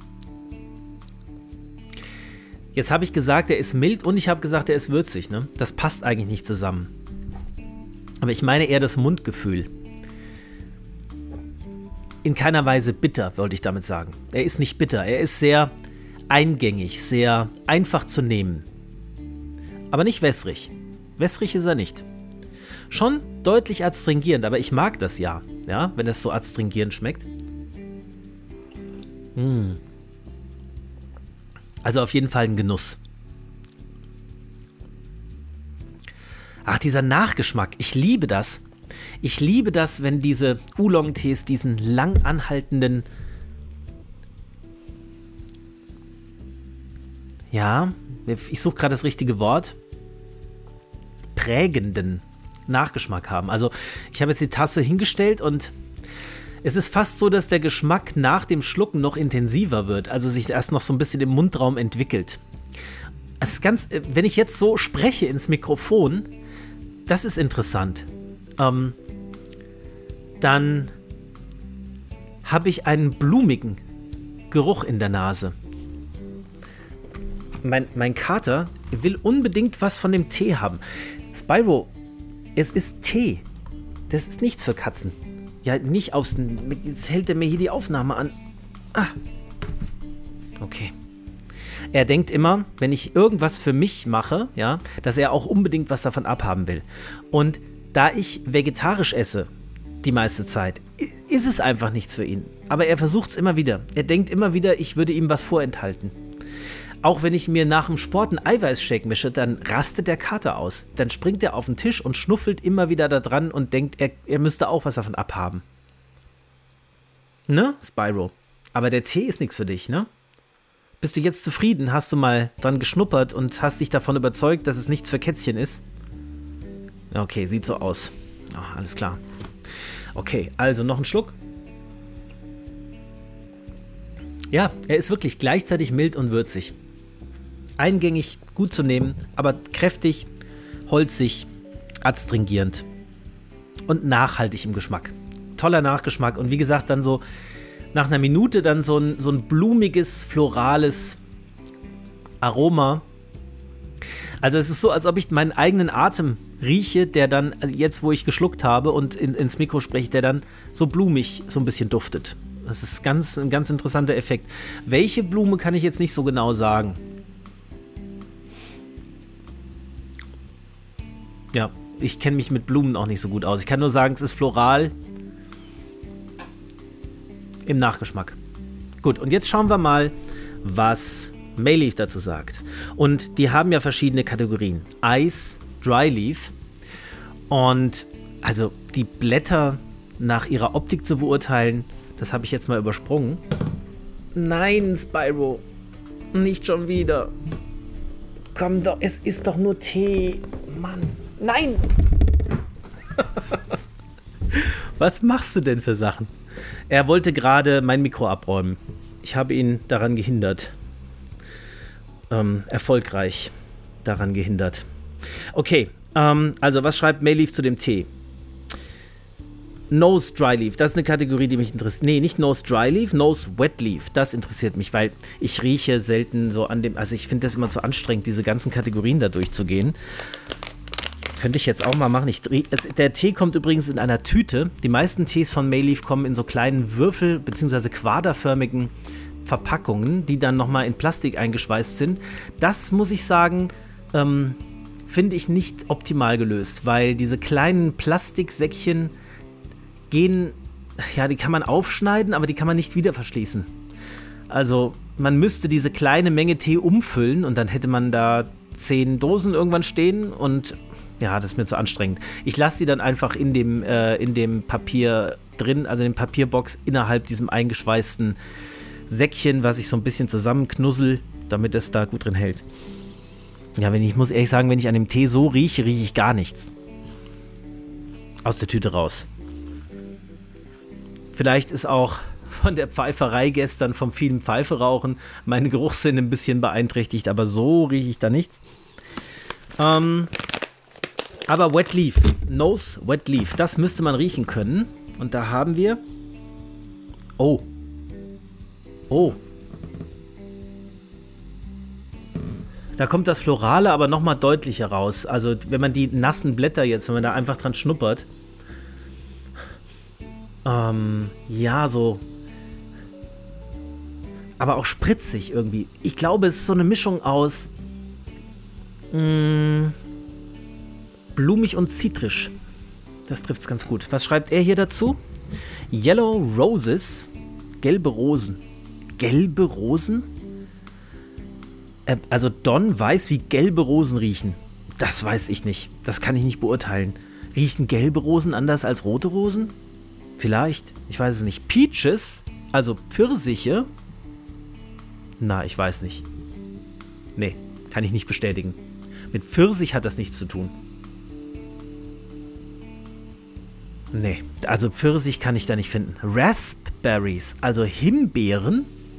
Jetzt habe ich gesagt, er ist mild und ich habe gesagt, er ist würzig. Ne? Das passt eigentlich nicht zusammen. Aber ich meine eher das Mundgefühl. In keiner Weise bitter, wollte ich damit sagen. Er ist nicht bitter, er ist sehr eingängig, sehr einfach zu nehmen. Aber nicht wässrig. Wässrig ist er nicht. Schon deutlich adstringierend, aber ich mag das ja, wenn es so adstringierend schmeckt. Also auf jeden Fall ein Genuss. Ach, dieser Nachgeschmack, ich liebe das. Ich liebe das, wenn diese Oolong-Tees diesen lang anhaltenden, ich suche gerade das richtige Wort, prägenden Nachgeschmack haben. Also ich habe jetzt die Tasse hingestellt und es ist fast so, dass der Geschmack nach dem Schlucken noch intensiver wird, also sich erst noch so ein bisschen im Mundraum entwickelt. Es ist ganz, wenn ich jetzt so spreche ins Mikrofon, das ist interessant. Dann habe ich einen blumigen Geruch in der Nase. Mein Kater will unbedingt was von dem Tee haben. Spyro, es ist Tee. Das ist nichts für Katzen. Ja, nicht jetzt hält er mir hier die Aufnahme an. Ah. Okay. Er denkt immer, wenn ich irgendwas für mich mache, dass er auch unbedingt was davon abhaben will. Und da ich vegetarisch esse, die meiste Zeit, ist es einfach nichts für ihn. Aber er versucht es immer wieder. Er denkt immer wieder, ich würde ihm was vorenthalten. Auch wenn ich mir nach dem Sport einen Eiweißshake mische, dann rastet der Kater aus. Dann springt er auf den Tisch und schnuffelt immer wieder da dran und denkt, er müsste auch was davon abhaben. Ne, Spyro? Aber der Tee ist nichts für dich, ne? Bist du jetzt zufrieden? Hast du mal dran geschnuppert und hast dich davon überzeugt, dass es nichts für Kätzchen ist? Okay, sieht so aus. Oh, alles klar. Okay, also noch einen Schluck. Ja, er ist wirklich gleichzeitig mild und würzig. Eingängig, gut zu nehmen, aber kräftig, holzig, adstringierend und nachhaltig im Geschmack. Toller Nachgeschmack und wie gesagt dann so nach einer Minute dann so ein blumiges, florales Aroma. Also es ist so, als ob ich meinen eigenen Atem rieche, der dann, also jetzt wo ich geschluckt habe und ins Mikro spreche, der dann so blumig so ein bisschen duftet. Das ist ein ganz interessanter Effekt. Welche Blume kann ich jetzt nicht so genau sagen. Ja, ich kenne mich mit Blumen auch nicht so gut aus. Ich kann nur sagen, es ist floral im Nachgeschmack. Gut, und jetzt schauen wir mal, was Mayleaf dazu sagt. Und die haben ja verschiedene Kategorien. Ice, Dry Leaf. Und also die Blätter nach ihrer Optik zu beurteilen, Das habe ich jetzt mal übersprungen. Nein, Spyro. Nicht schon wieder. Komm doch, es ist doch nur Tee. Mann. Nein! Was machst du denn für Sachen? Er wollte gerade mein Mikro abräumen. Ich habe ihn daran gehindert. Erfolgreich daran gehindert. Okay, also was schreibt Mayleaf zu dem Tee? Nose Dry Leaf, das ist eine Kategorie, die mich interessiert. Nee, nicht Nose Dry Leaf, Nose Wet Leaf. Das interessiert mich, weil ich rieche selten so an dem... Also ich finde das immer zu anstrengend, diese ganzen Kategorien da durchzugehen. Könnte ich jetzt auch mal machen. Der Tee kommt übrigens in einer Tüte. Die meisten Tees von Mayleaf kommen in so kleinen Würfel- bzw. quaderförmigen Verpackungen, die dann nochmal in Plastik eingeschweißt sind. Das, muss ich sagen, finde ich nicht optimal gelöst, weil diese kleinen Plastiksäckchen gehen, ja, die kann man aufschneiden, aber die kann man nicht wieder verschließen. Also man müsste diese kleine Menge Tee umfüllen und dann hätte man da 10 Dosen irgendwann stehen und ja, das ist mir zu anstrengend. Ich lasse sie dann einfach in dem Papier drin, also in dem Papierbox innerhalb diesem eingeschweißten Säckchen, was ich so ein bisschen zusammenknussel, damit es da gut drin hält. Ja, ich muss ehrlich sagen, wenn ich an dem Tee so rieche, rieche ich gar nichts. Aus der Tüte raus. Vielleicht ist auch von der Pfeiferei gestern, vom vielen Pfeife rauchen, meine Geruchssinne ein bisschen beeinträchtigt, aber so rieche ich da nichts. Aber Wet Leaf, Nose Wet Leaf, das müsste man riechen können. Und da haben wir... Oh. Da kommt das Florale aber nochmal deutlicher raus. Also wenn man die nassen Blätter jetzt, wenn man da einfach dran schnuppert... ja, so. Aber auch spritzig irgendwie. Ich glaube, es ist so eine Mischung aus blumig und zitrisch. Das trifft es ganz gut. Was schreibt er hier dazu? Yellow Roses. Gelbe Rosen. Gelbe Rosen? Also Don weiß, wie gelbe Rosen riechen. Das weiß ich nicht. Das kann ich nicht beurteilen. Riechen gelbe Rosen anders als rote Rosen? Vielleicht, ich weiß es nicht. Peaches, also Pfirsiche. Na, ich weiß nicht. Nee, kann ich nicht bestätigen. Mit Pfirsich hat das nichts zu tun. Nee, also Pfirsich kann ich da nicht finden. Raspberries, also Himbeeren.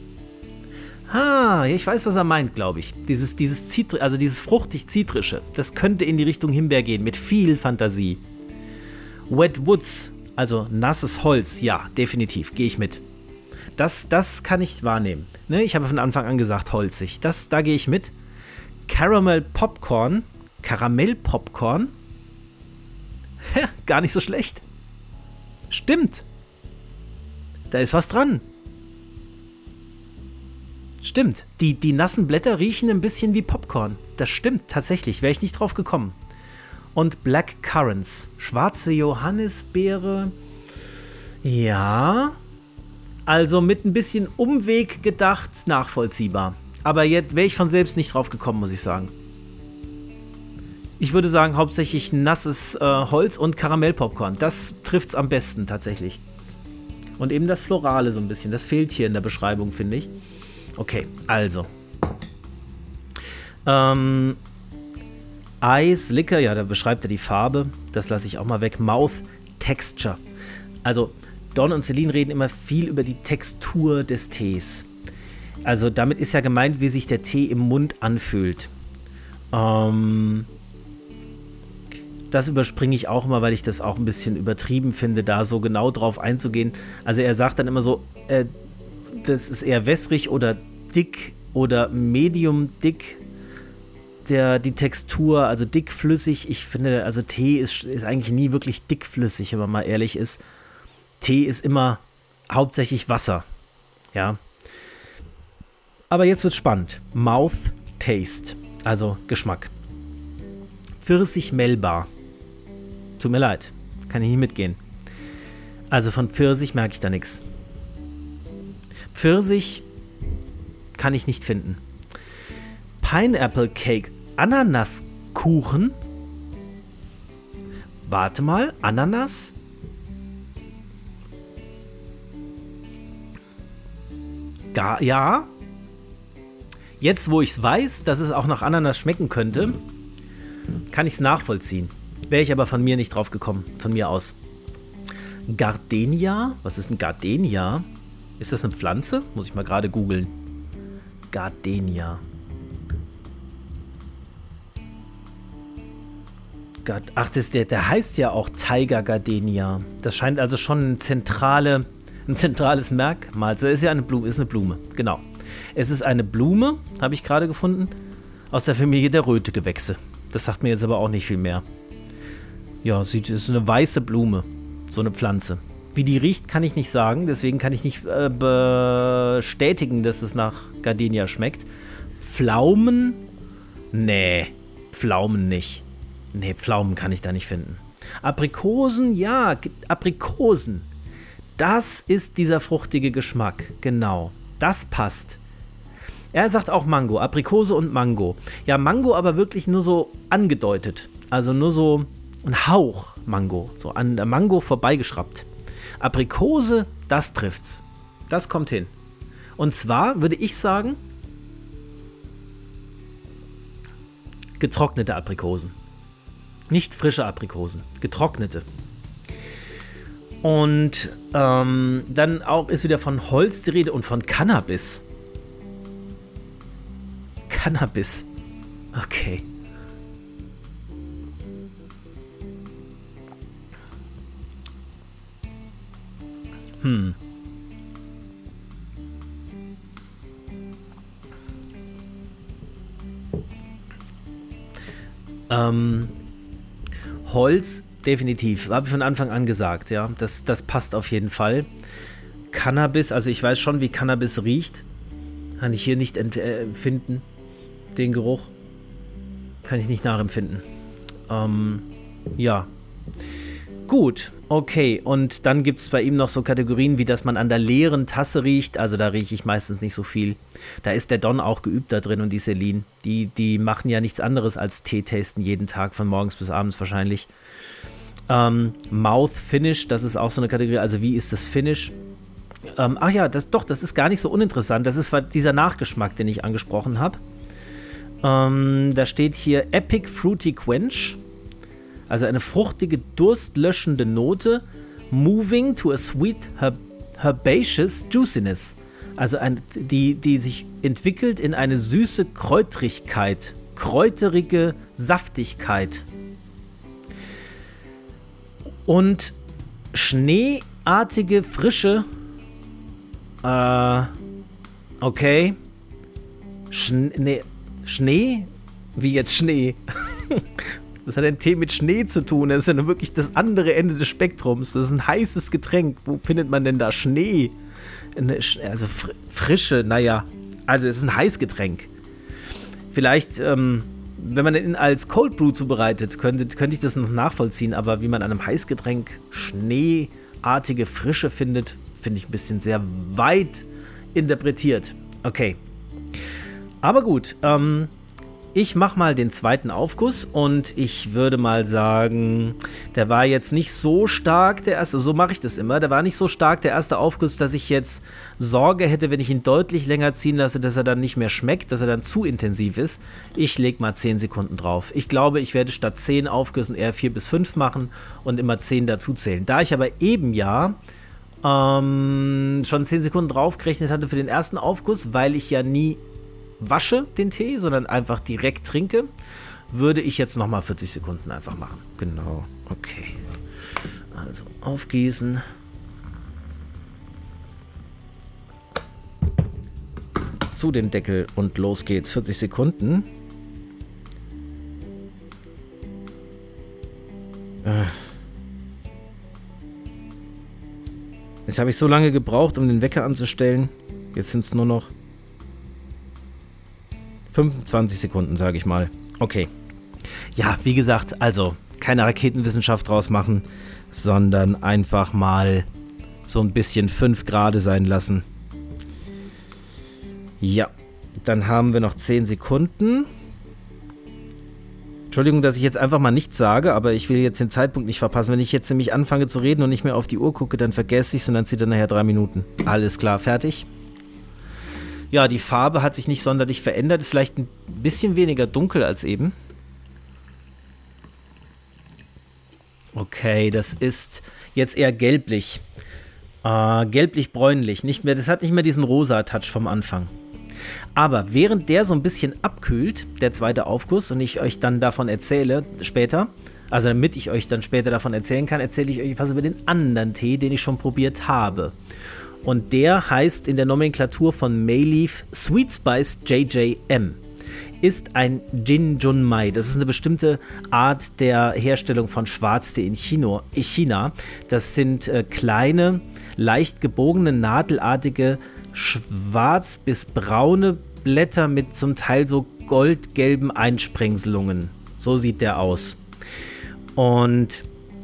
Ich weiß, was er meint, glaube ich. Dieses fruchtig-zitrische. Das könnte in die Richtung Himbeer gehen, mit viel Fantasie. Wet Woods. Also nasses Holz, ja, definitiv, gehe ich mit. Das kann ich wahrnehmen. Ne? Ich habe von Anfang an gesagt, holzig. Da gehe ich mit. Karamellpopcorn. Gar nicht so schlecht. Stimmt. Da ist was dran. Stimmt. Die nassen Blätter riechen ein bisschen wie Popcorn. Das stimmt, tatsächlich. Wäre ich nicht drauf gekommen. Und Black Currants. Schwarze Johannisbeere. Ja. Also mit ein bisschen Umweg gedacht, nachvollziehbar. Aber jetzt wäre ich von selbst nicht drauf gekommen, muss ich sagen. Ich würde sagen, hauptsächlich nasses Holz und Karamellpopcorn. Das trifft es am besten tatsächlich. Und eben das Florale so ein bisschen. Das fehlt hier in der Beschreibung, finde ich. Okay, also. Ice Liquor, ja, da beschreibt er die Farbe. Das lasse ich auch mal weg. Mouth Texture. Also, Don und Celine reden immer viel über die Textur des Tees. Also, damit ist ja gemeint, wie sich der Tee im Mund anfühlt. Das überspringe ich auch immer, weil ich das auch ein bisschen übertrieben finde, da so genau drauf einzugehen. Also, er sagt dann immer so, das ist eher wässrig oder dick oder medium dick. Die Textur, also dickflüssig, ich finde, also Tee ist eigentlich nie wirklich dickflüssig, wenn man mal ehrlich ist. Tee ist immer hauptsächlich Wasser, ja. Aber jetzt wird's spannend. Mouth Taste, also Geschmack. Pfirsich Melba. Tut mir leid, kann ich nicht mitgehen. Also von Pfirsich merke ich da nichts. Pfirsich kann ich nicht finden. Pineapple Cake, Ananaskuchen. Warte mal, Ananas? Ja. Jetzt, wo ich es weiß, dass es auch nach Ananas schmecken könnte, kann ich es nachvollziehen. Wäre ich aber von mir nicht drauf gekommen, von mir aus. Gardenia? Was ist ein Gardenia? Ist das eine Pflanze? Muss ich mal gerade googeln. Gardenia. Ach, der heißt ja auch Tiger Gardenia. Das scheint also schon ein zentrales Merkmal. Das ist ja eine Blume, genau. Es ist eine Blume, habe ich gerade gefunden, aus der Familie der Rötegewächse. Das sagt mir jetzt aber auch nicht viel mehr. Ja, es ist eine weiße Blume, so eine Pflanze. Wie die riecht, kann ich nicht sagen, deswegen kann ich nicht bestätigen, dass es nach Gardenia schmeckt. Pflaumen? Nee, Pflaumen nicht. Nee, Pflaumen kann ich da nicht finden. Aprikosen? Ja, Aprikosen. Das ist dieser fruchtige Geschmack, genau. Das passt. Er sagt auch Mango, Aprikose und Mango. Ja, Mango aber wirklich nur so angedeutet. Also nur so ein Hauch Mango, so an der Mango vorbeigeschraubt. Aprikose, das trifft's. Das kommt hin. Und zwar würde ich sagen, getrocknete Aprikosen. Nicht frische Aprikosen, getrocknete. Und dann auch ist wieder von Holz die Rede und von Cannabis. Cannabis. Okay. Holz, definitiv. Habe ich von Anfang an gesagt, ja. Das passt auf jeden Fall. Cannabis, also ich weiß schon, wie Cannabis riecht. Kann ich hier nicht empfinden. Den Geruch. Kann ich nicht nachempfinden. Ja. Gut, okay. Und dann gibt es bei ihm noch so Kategorien, wie dass man an der leeren Tasse riecht. Also da rieche ich meistens nicht so viel. Da ist der Don auch geübt da drin und die Celine. Die machen ja nichts anderes als Tee tasten jeden Tag, von morgens bis abends wahrscheinlich. Mouth Finish, das ist auch so eine Kategorie. Also wie ist das Finish? Ach ja, das ist gar nicht so uninteressant. Das ist dieser Nachgeschmack, den ich angesprochen habe. Da steht hier Epic Fruity Quench. Also eine fruchtige, durstlöschende Note, moving to a sweet, herbaceous juiciness. Also die sich entwickelt in eine süße Kräutrigkeit, kräuterige Saftigkeit. Und schneeartige Frische, okay. Schnee? Wie jetzt Schnee? Was hat denn Tee mit Schnee zu tun? Das ist ja nur wirklich das andere Ende des Spektrums. Das ist ein heißes Getränk. Wo findet man denn da Schnee? Also Frische, naja. Also es ist ein Heißgetränk. Vielleicht, wenn man ihn als Cold Brew zubereitet, könnte ich das noch nachvollziehen. Aber wie man an einem Heißgetränk schneeartige Frische findet, finde ich ein bisschen sehr weit interpretiert. Okay. Aber gut, ich mache mal den zweiten Aufguss und ich würde mal sagen, der war jetzt nicht so stark, der erste, so mache ich das immer, der war nicht so stark, der erste Aufguss, dass ich jetzt Sorge hätte, wenn ich ihn deutlich länger ziehen lasse, dass er dann nicht mehr schmeckt, dass er dann zu intensiv ist. Ich lege mal 10 Sekunden drauf. Ich glaube, ich werde statt 10 Aufgüssen eher 4 bis 5 machen und immer 10 dazu zählen. Da ich aber eben ja schon 10 Sekunden draufgerechnet hatte für den ersten Aufguss, weil ich ja nie wasche den Tee, sondern einfach direkt trinke, würde ich jetzt nochmal 40 Sekunden einfach machen. Genau, okay. Also aufgießen. Zu dem Deckel und los geht's. 40 Sekunden. Jetzt habe ich so lange gebraucht, um den Wecker anzustellen. Jetzt sind es nur noch 25 Sekunden, sage ich mal. Okay. Ja, wie gesagt, also keine Raketenwissenschaft draus machen, sondern einfach mal so ein bisschen 5 Grad sein lassen. Ja, dann haben wir noch 10 Sekunden. Entschuldigung, dass ich jetzt einfach mal nichts sage, aber ich will jetzt den Zeitpunkt nicht verpassen. Wenn ich jetzt nämlich anfange zu reden und nicht mehr auf die Uhr gucke, dann vergesse ich es und dann zieht er nachher 3 Minuten. Alles klar, fertig? Ja, die Farbe hat sich nicht sonderlich verändert, ist vielleicht ein bisschen weniger dunkel als eben. Okay, das ist jetzt eher gelblich. Gelblich-bräunlich. Das hat nicht mehr diesen rosa Touch vom Anfang. Aber während der so ein bisschen abkühlt, der zweite Aufguss, und ich euch dann davon erzähle später, also damit ich euch dann später davon erzählen kann, erzähle ich euch was über den anderen Tee, den ich schon probiert habe. Und der heißt in der Nomenklatur von Mayleaf Sweet Spice JJM. Ist ein Jin Junmai. Das ist eine bestimmte Art der Herstellung von Schwarztee in China. Das sind kleine, leicht gebogene, nadelartige, schwarz bis braune Blätter mit zum Teil so goldgelben Einsprengselungen. So sieht der aus. Und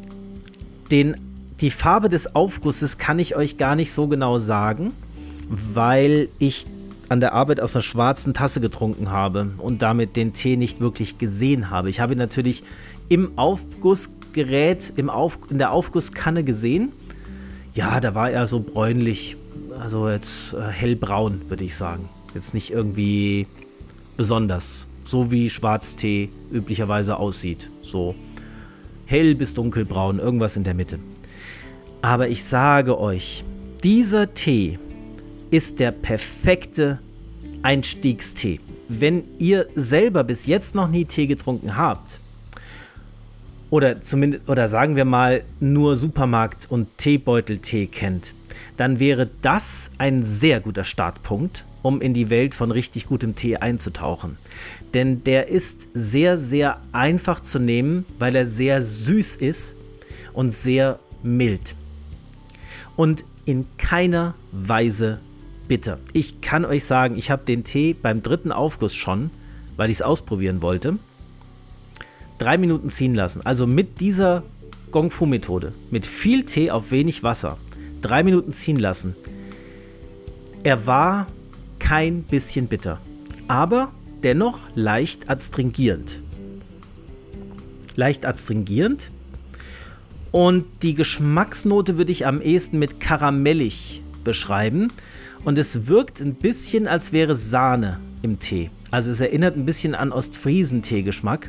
die Farbe des Aufgusses kann ich euch gar nicht so genau sagen, weil ich an der Arbeit aus einer schwarzen Tasse getrunken habe und damit den Tee nicht wirklich gesehen habe. Ich habe ihn natürlich im Aufgussgerät, in der Aufgusskanne gesehen. Ja, da war er so bräunlich, also jetzt hellbraun, würde ich sagen. Jetzt nicht irgendwie besonders, so wie Schwarztee üblicherweise aussieht. So hell bis dunkelbraun, irgendwas in der Mitte. Aber ich sage euch, dieser Tee ist der perfekte Einstiegstee. Wenn ihr selber bis jetzt noch nie Tee getrunken habt, oder sagen wir mal nur Supermarkt- und Teebeuteltee kennt, dann wäre das ein sehr guter Startpunkt, um in die Welt von richtig gutem Tee einzutauchen. Denn der ist sehr, sehr einfach zu nehmen, weil er sehr süß ist und sehr mild. Und in keiner Weise bitter. Ich kann euch sagen, ich habe den Tee beim dritten Aufguss schon, weil ich es ausprobieren wollte, 3 Minuten ziehen lassen. Also mit dieser Gong Fu Methode, mit viel Tee auf wenig Wasser, 3 Minuten ziehen lassen. Er war kein bisschen bitter, aber dennoch leicht adstringierend. Leicht adstringierend. Und die Geschmacksnote würde ich am ehesten mit karamellig beschreiben. Und es wirkt ein bisschen, als wäre Sahne im Tee. Also es erinnert ein bisschen an Ostfriesen-Tee-Geschmack.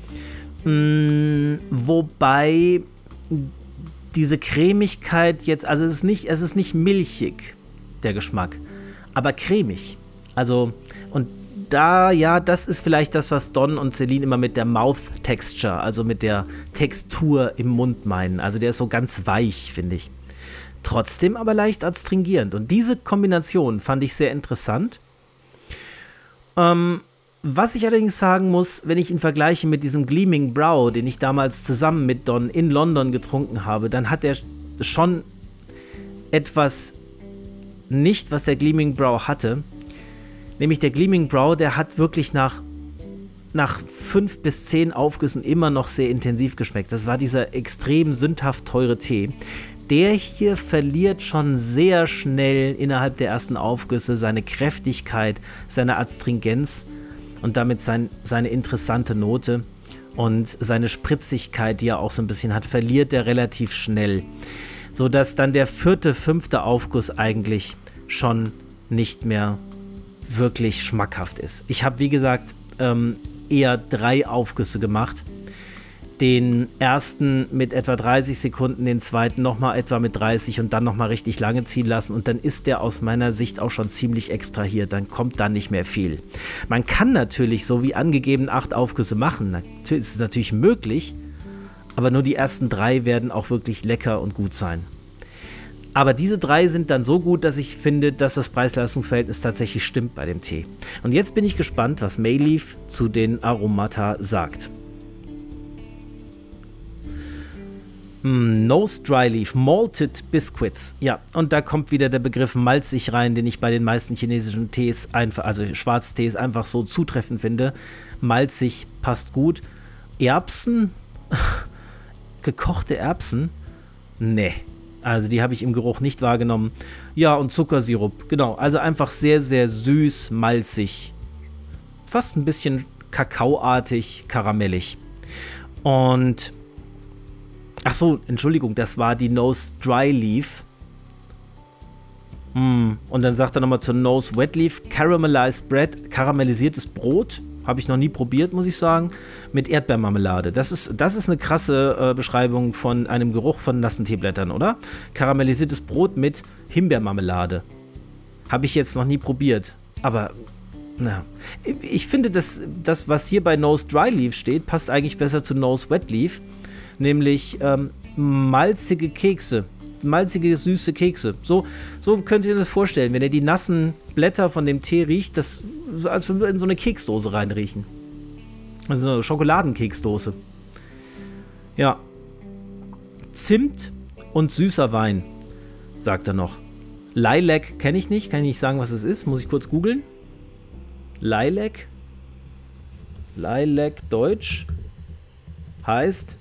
Wobei diese Cremigkeit jetzt, also es ist nicht milchig, der Geschmack, aber cremig. Also, und da, ja, das ist vielleicht das, was Don und Celine immer mit der Mouth Texture, also mit der Textur im Mund meinen. Also der ist so ganz weich, finde ich. Trotzdem aber leicht adstringierend. Und diese Kombination fand ich sehr interessant. Was ich allerdings sagen muss, wenn ich ihn vergleiche mit diesem Gleaming Brow, den ich damals zusammen mit Don in London getrunken habe, dann hat er schon etwas nicht, was der Gleaming Brow hatte. Nämlich der Gleaming Brow, der hat wirklich nach 5 bis 10 Aufgüssen immer noch sehr intensiv geschmeckt. Das war dieser extrem sündhaft teure Tee. Der hier verliert schon sehr schnell innerhalb der ersten Aufgüsse seine Kräftigkeit, seine Adstringenz und damit seine interessante Note und seine Spritzigkeit, die er auch so ein bisschen hat, verliert er relativ schnell. Sodass dann der 4., 5. Aufguss eigentlich schon nicht mehr wirklich schmackhaft ist. Ich habe, wie gesagt, eher 3 Aufgüsse gemacht. Den ersten mit etwa 30 Sekunden, den zweiten nochmal etwa mit 30 und dann nochmal richtig lange ziehen lassen und dann ist der aus meiner Sicht auch schon ziemlich extrahiert, dann kommt da nicht mehr viel. Man kann natürlich so wie angegeben 8 Aufgüsse machen, das ist natürlich möglich, aber nur die ersten 3 werden auch wirklich lecker und gut sein. Aber diese 3 sind dann so gut, dass ich finde, dass das Preis-Leistungs-Verhältnis tatsächlich stimmt bei dem Tee. Und jetzt bin ich gespannt, was Mayleaf zu den Aromata sagt. Nose Dry Leaf, Malted Biscuits. Ja, und da kommt wieder der Begriff malzig rein, den ich bei den meisten chinesischen Tees, also Schwarztees, einfach so zutreffend finde. Malzig passt gut. Erbsen? Gekochte Erbsen? Nee. Also die habe ich im Geruch nicht wahrgenommen. Ja, und Zuckersirup, genau. Also einfach sehr, sehr süß, malzig. Fast ein bisschen kakaoartig, karamellig. Und ach so, Entschuldigung, das war die Nose Dry Leaf. Und dann sagt er nochmal zu Nose Wet Leaf, Caramelized Bread, karamellisiertes Brot. Habe ich noch nie probiert, muss ich sagen, mit Erdbeermarmelade. Das ist eine krasse Beschreibung von einem Geruch von nassen Teeblättern, oder? Karamellisiertes Brot mit Himbeermarmelade. Habe ich jetzt noch nie probiert. Aber, na, ich finde, das, was hier bei Nose Dry Leaf steht, passt eigentlich besser zu Nose Wet Leaf. Nämlich malzige Kekse. Malzige, süße Kekse. So könnt ihr das vorstellen, wenn ihr die nassen Blätter von dem Tee riecht, das als würde in so eine Keksdose reinriechen. Also eine Schokoladenkeksdose. Ja. Zimt und süßer Wein, sagt er noch. Lilac kenne ich nicht, kann ich nicht sagen, was es ist. Muss ich kurz googeln. Lilac Deutsch heißt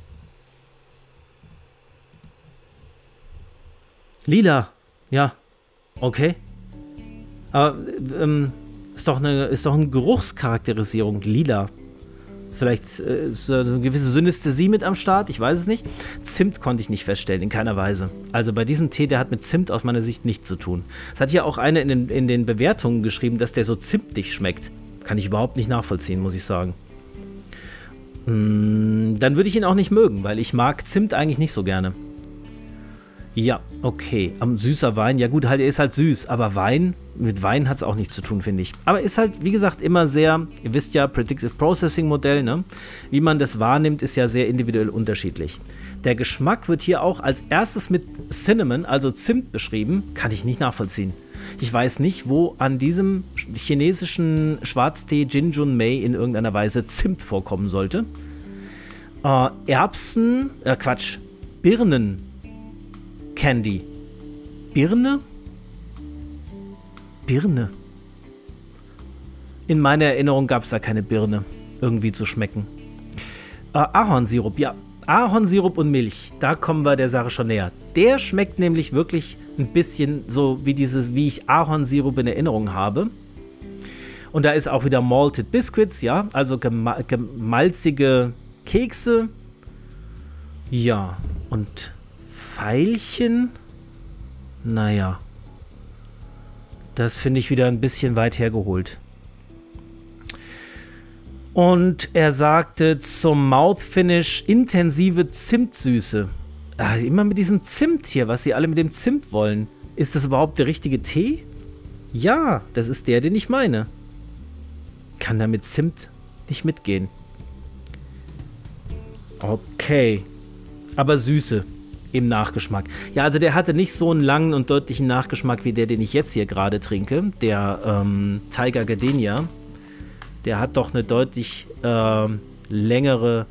Lila, ja, okay. Aber ist doch eine Geruchscharakterisierung, lila. Vielleicht ist eine gewisse Synästhesie mit am Start, ich weiß es nicht. Zimt konnte ich nicht feststellen, in keiner Weise. Also bei diesem Tee, der hat mit Zimt aus meiner Sicht nichts zu tun. Es hat hier auch eine in den Bewertungen geschrieben, dass der so zimtig schmeckt. Kann ich überhaupt nicht nachvollziehen, muss ich sagen. Dann würde ich ihn auch nicht mögen, weil ich mag Zimt eigentlich nicht so gerne. Ja, okay. Süßer Wein, ja gut, er ist halt süß, aber mit Wein hat es auch nichts zu tun, finde ich. Aber ist halt, wie gesagt, immer sehr, ihr wisst ja, Predictive Processing Modell, ne? Wie man das wahrnimmt, ist ja sehr individuell unterschiedlich. Der Geschmack wird hier auch als erstes mit Cinnamon, also Zimt, beschrieben. Kann ich nicht nachvollziehen. Ich weiß nicht, wo an diesem chinesischen Schwarztee Jinjun Mei in irgendeiner Weise Zimt vorkommen sollte. Birnen Candy. Birne? In meiner Erinnerung gab es da keine Birne irgendwie zu schmecken. Ahornsirup, ja. Ahornsirup und Milch, da kommen wir der Sache schon näher. Der schmeckt nämlich wirklich ein bisschen so wie ich Ahornsirup in Erinnerung habe. Und da ist auch wieder Malted Biscuits, ja, also malzige Kekse. Ja, und Veilchen? Naja. Das finde ich wieder ein bisschen weit hergeholt. Und er sagte zum Mouthfinish intensive Zimtsüße. Immer mit diesem Zimt hier, was sie alle mit dem Zimt wollen. Ist das überhaupt der richtige Tee? Ja, das ist der, den ich meine. Kann da mit Zimt nicht mitgehen. Okay. Aber Süße im Nachgeschmack. Ja, also der hatte nicht so einen langen und deutlichen Nachgeschmack wie der, den ich jetzt hier gerade trinke. Der Tiger Gardenia. Der hat doch eine deutlich längere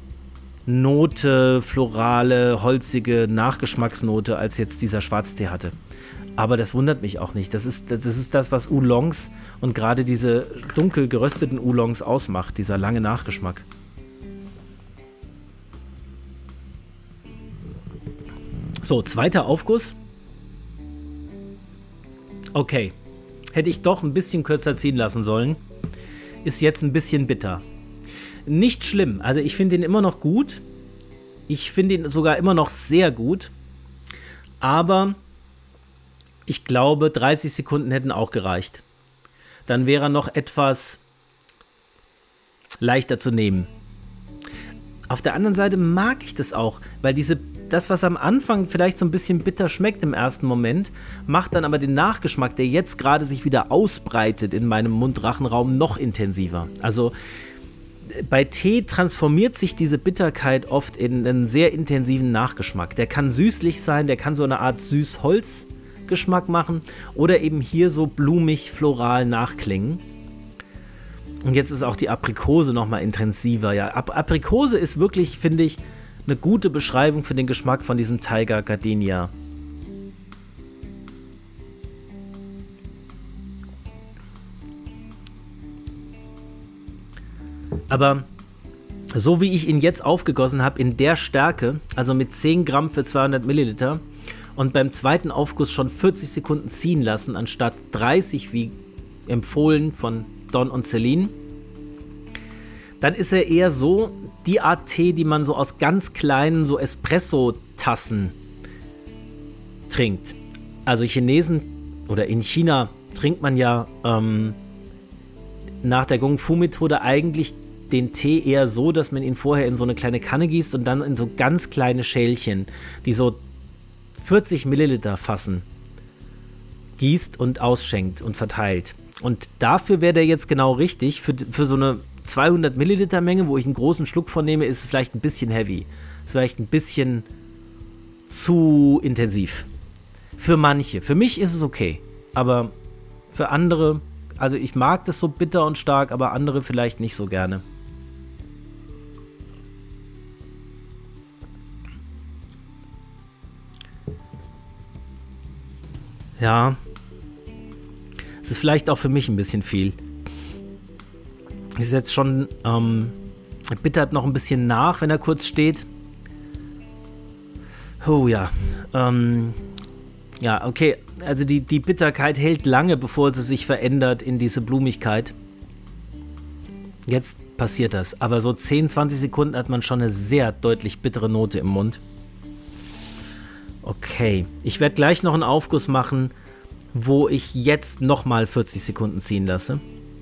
Note, florale, holzige Nachgeschmacksnote, als jetzt dieser Schwarztee hatte. Aber das wundert mich auch nicht. Das ist das, was Oolongs und gerade diese dunkel gerösteten Oolongs ausmacht, dieser lange Nachgeschmack. So, zweiter Aufguss. Okay. Hätte ich doch ein bisschen kürzer ziehen lassen sollen. Ist jetzt ein bisschen bitter. Nicht schlimm. Also ich finde ihn immer noch gut. Ich finde ihn sogar immer noch sehr gut. Aber ich glaube, 30 Sekunden hätten auch gereicht. Dann wäre er noch etwas leichter zu nehmen. Auf der anderen Seite mag ich das auch, weil das, was am Anfang vielleicht so ein bisschen bitter schmeckt im ersten Moment, macht dann aber den Nachgeschmack, der jetzt gerade sich wieder ausbreitet in meinem Mund-Rachenraum, noch intensiver. Also bei Tee transformiert sich diese Bitterkeit oft in einen sehr intensiven Nachgeschmack. Der kann süßlich sein, der kann so eine Art Süß-Holz-Geschmack machen oder eben hier so blumig-floral nachklingen. Und jetzt ist auch die Aprikose nochmal intensiver. Ja, Aprikose ist wirklich, finde ich, eine gute Beschreibung für den Geschmack von diesem Tiger Gardenia. Aber so wie ich ihn jetzt aufgegossen habe, in der Stärke, also mit 10 Gramm für 200 Milliliter und beim zweiten Aufguss schon 40 Sekunden ziehen lassen, anstatt 30 wie empfohlen von Don und Celine, dann ist er eher so die Art Tee, die man so aus ganz kleinen so Espresso-Tassen trinkt. Also Chinesen oder in China trinkt man ja nach der Gong-Fu-Methode eigentlich den Tee eher so, dass man ihn vorher in so eine kleine Kanne gießt und dann in so ganz kleine Schälchen, die so 40 Milliliter fassen, gießt und ausschenkt und verteilt. Und dafür wäre der jetzt genau richtig. Für so eine 200 Milliliter Menge, wo ich einen großen Schluck von nehme, ist es vielleicht ein bisschen heavy. Ist vielleicht ein bisschen zu intensiv. Für manche. Für mich ist es okay. Aber für andere, also ich mag das so bitter und stark, aber andere vielleicht nicht so gerne. Ja, es ist vielleicht auch für mich ein bisschen viel. Ist jetzt schon, bittert noch ein bisschen nach, wenn er kurz steht. Oh ja, ja, okay, also die Bitterkeit hält lange, bevor sie sich verändert in diese Blumigkeit. Jetzt passiert das, aber so 10, 20 Sekunden hat man schon eine sehr deutlich bittere Note im Mund. Okay, ich werde gleich noch einen Aufguss machen, wo ich jetzt nochmal 40 Sekunden ziehen lasse.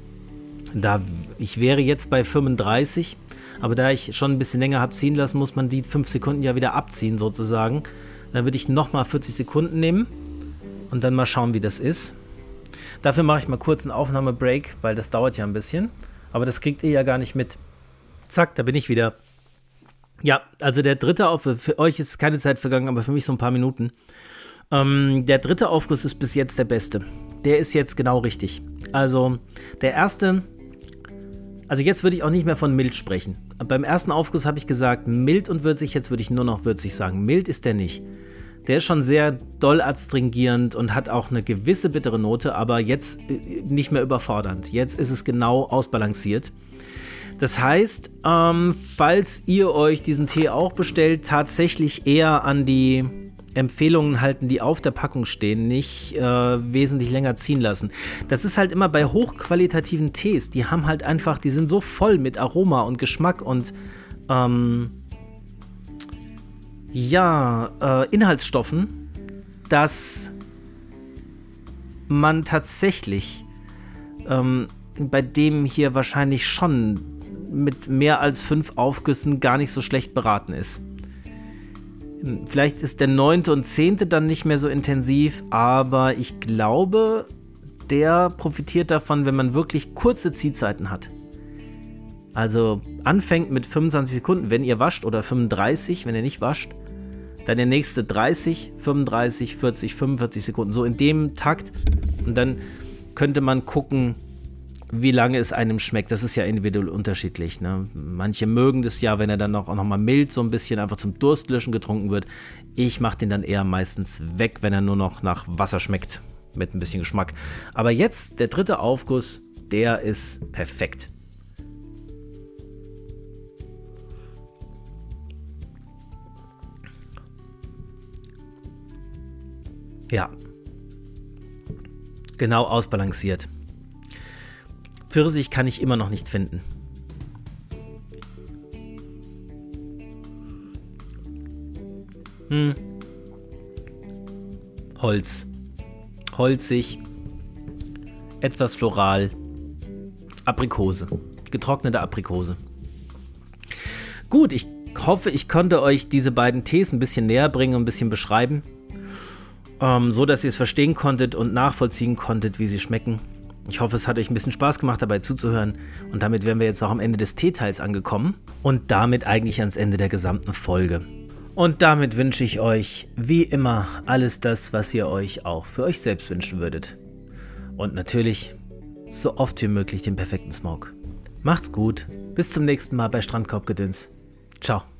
Ich wäre jetzt bei 35, aber da ich schon ein bisschen länger habe ziehen lassen, muss man die 5 Sekunden ja wieder abziehen sozusagen. Dann würde ich nochmal 40 Sekunden nehmen und dann mal schauen, wie das ist. Dafür mache ich mal kurz einen Aufnahmebreak, weil das dauert ja ein bisschen. Aber das kriegt ihr ja gar nicht mit. Zack, da bin ich wieder. Ja, also der dritte Aufguss, für euch ist keine Zeit vergangen, aber für mich so ein paar Minuten. Der dritte Aufguss ist bis jetzt der beste. Der ist jetzt genau richtig. Also der erste, also jetzt würde ich auch nicht mehr von mild sprechen. Beim ersten Aufguss habe ich gesagt mild und würzig, jetzt würde ich nur noch würzig sagen. Mild ist der nicht. Der ist schon sehr doll adstringierend und hat auch eine gewisse bittere Note, aber jetzt nicht mehr überfordernd. Jetzt ist es genau ausbalanciert. Das heißt, falls ihr euch diesen Tee auch bestellt, tatsächlich eher an die Empfehlungen halten, die auf der Packung stehen, nicht wesentlich länger ziehen lassen. Das ist halt immer bei hochqualitativen Tees, die haben halt einfach, die sind so voll mit Aroma und Geschmack und Inhaltsstoffen, dass man tatsächlich bei dem hier wahrscheinlich schon mit mehr als 5 Aufgüssen gar nicht so schlecht beraten ist. Vielleicht ist der 9. und 10. dann nicht mehr so intensiv, aber ich glaube, der profitiert davon, wenn man wirklich kurze Ziehzeiten hat. Also anfängt mit 25 Sekunden, wenn ihr wascht, oder 35, wenn ihr nicht wascht. Dann der nächste 30, 35, 40, 45 Sekunden, so in dem Takt. Und dann könnte man gucken, wie lange es einem schmeckt. Das ist ja individuell unterschiedlich. Ne? Manche mögen das ja, wenn er dann auch noch mal mild so ein bisschen einfach zum Durstlöschen getrunken wird. Ich mache den dann eher meistens weg, wenn er nur noch nach Wasser schmeckt, mit ein bisschen Geschmack. Aber jetzt, der dritte Aufguss, der ist perfekt. Ja, genau ausbalanciert. Pfirsich kann ich immer noch nicht finden. Holz. Holzig. Etwas floral. Aprikose. Getrocknete Aprikose. Gut, ich hoffe, ich konnte euch diese beiden Tees ein bisschen näher bringen und ein bisschen beschreiben. So dass ihr es verstehen konntet und nachvollziehen konntet, wie sie schmecken. Ich hoffe, es hat euch ein bisschen Spaß gemacht, dabei zuzuhören. Und damit wären wir jetzt auch am Ende des Teeteils angekommen. Und damit eigentlich ans Ende der gesamten Folge. Und damit wünsche ich euch, wie immer, alles das, was ihr euch auch für euch selbst wünschen würdet. Und natürlich, so oft wie möglich den perfekten Smoke. Macht's gut, bis zum nächsten Mal bei Strandkorbgedöns. Ciao.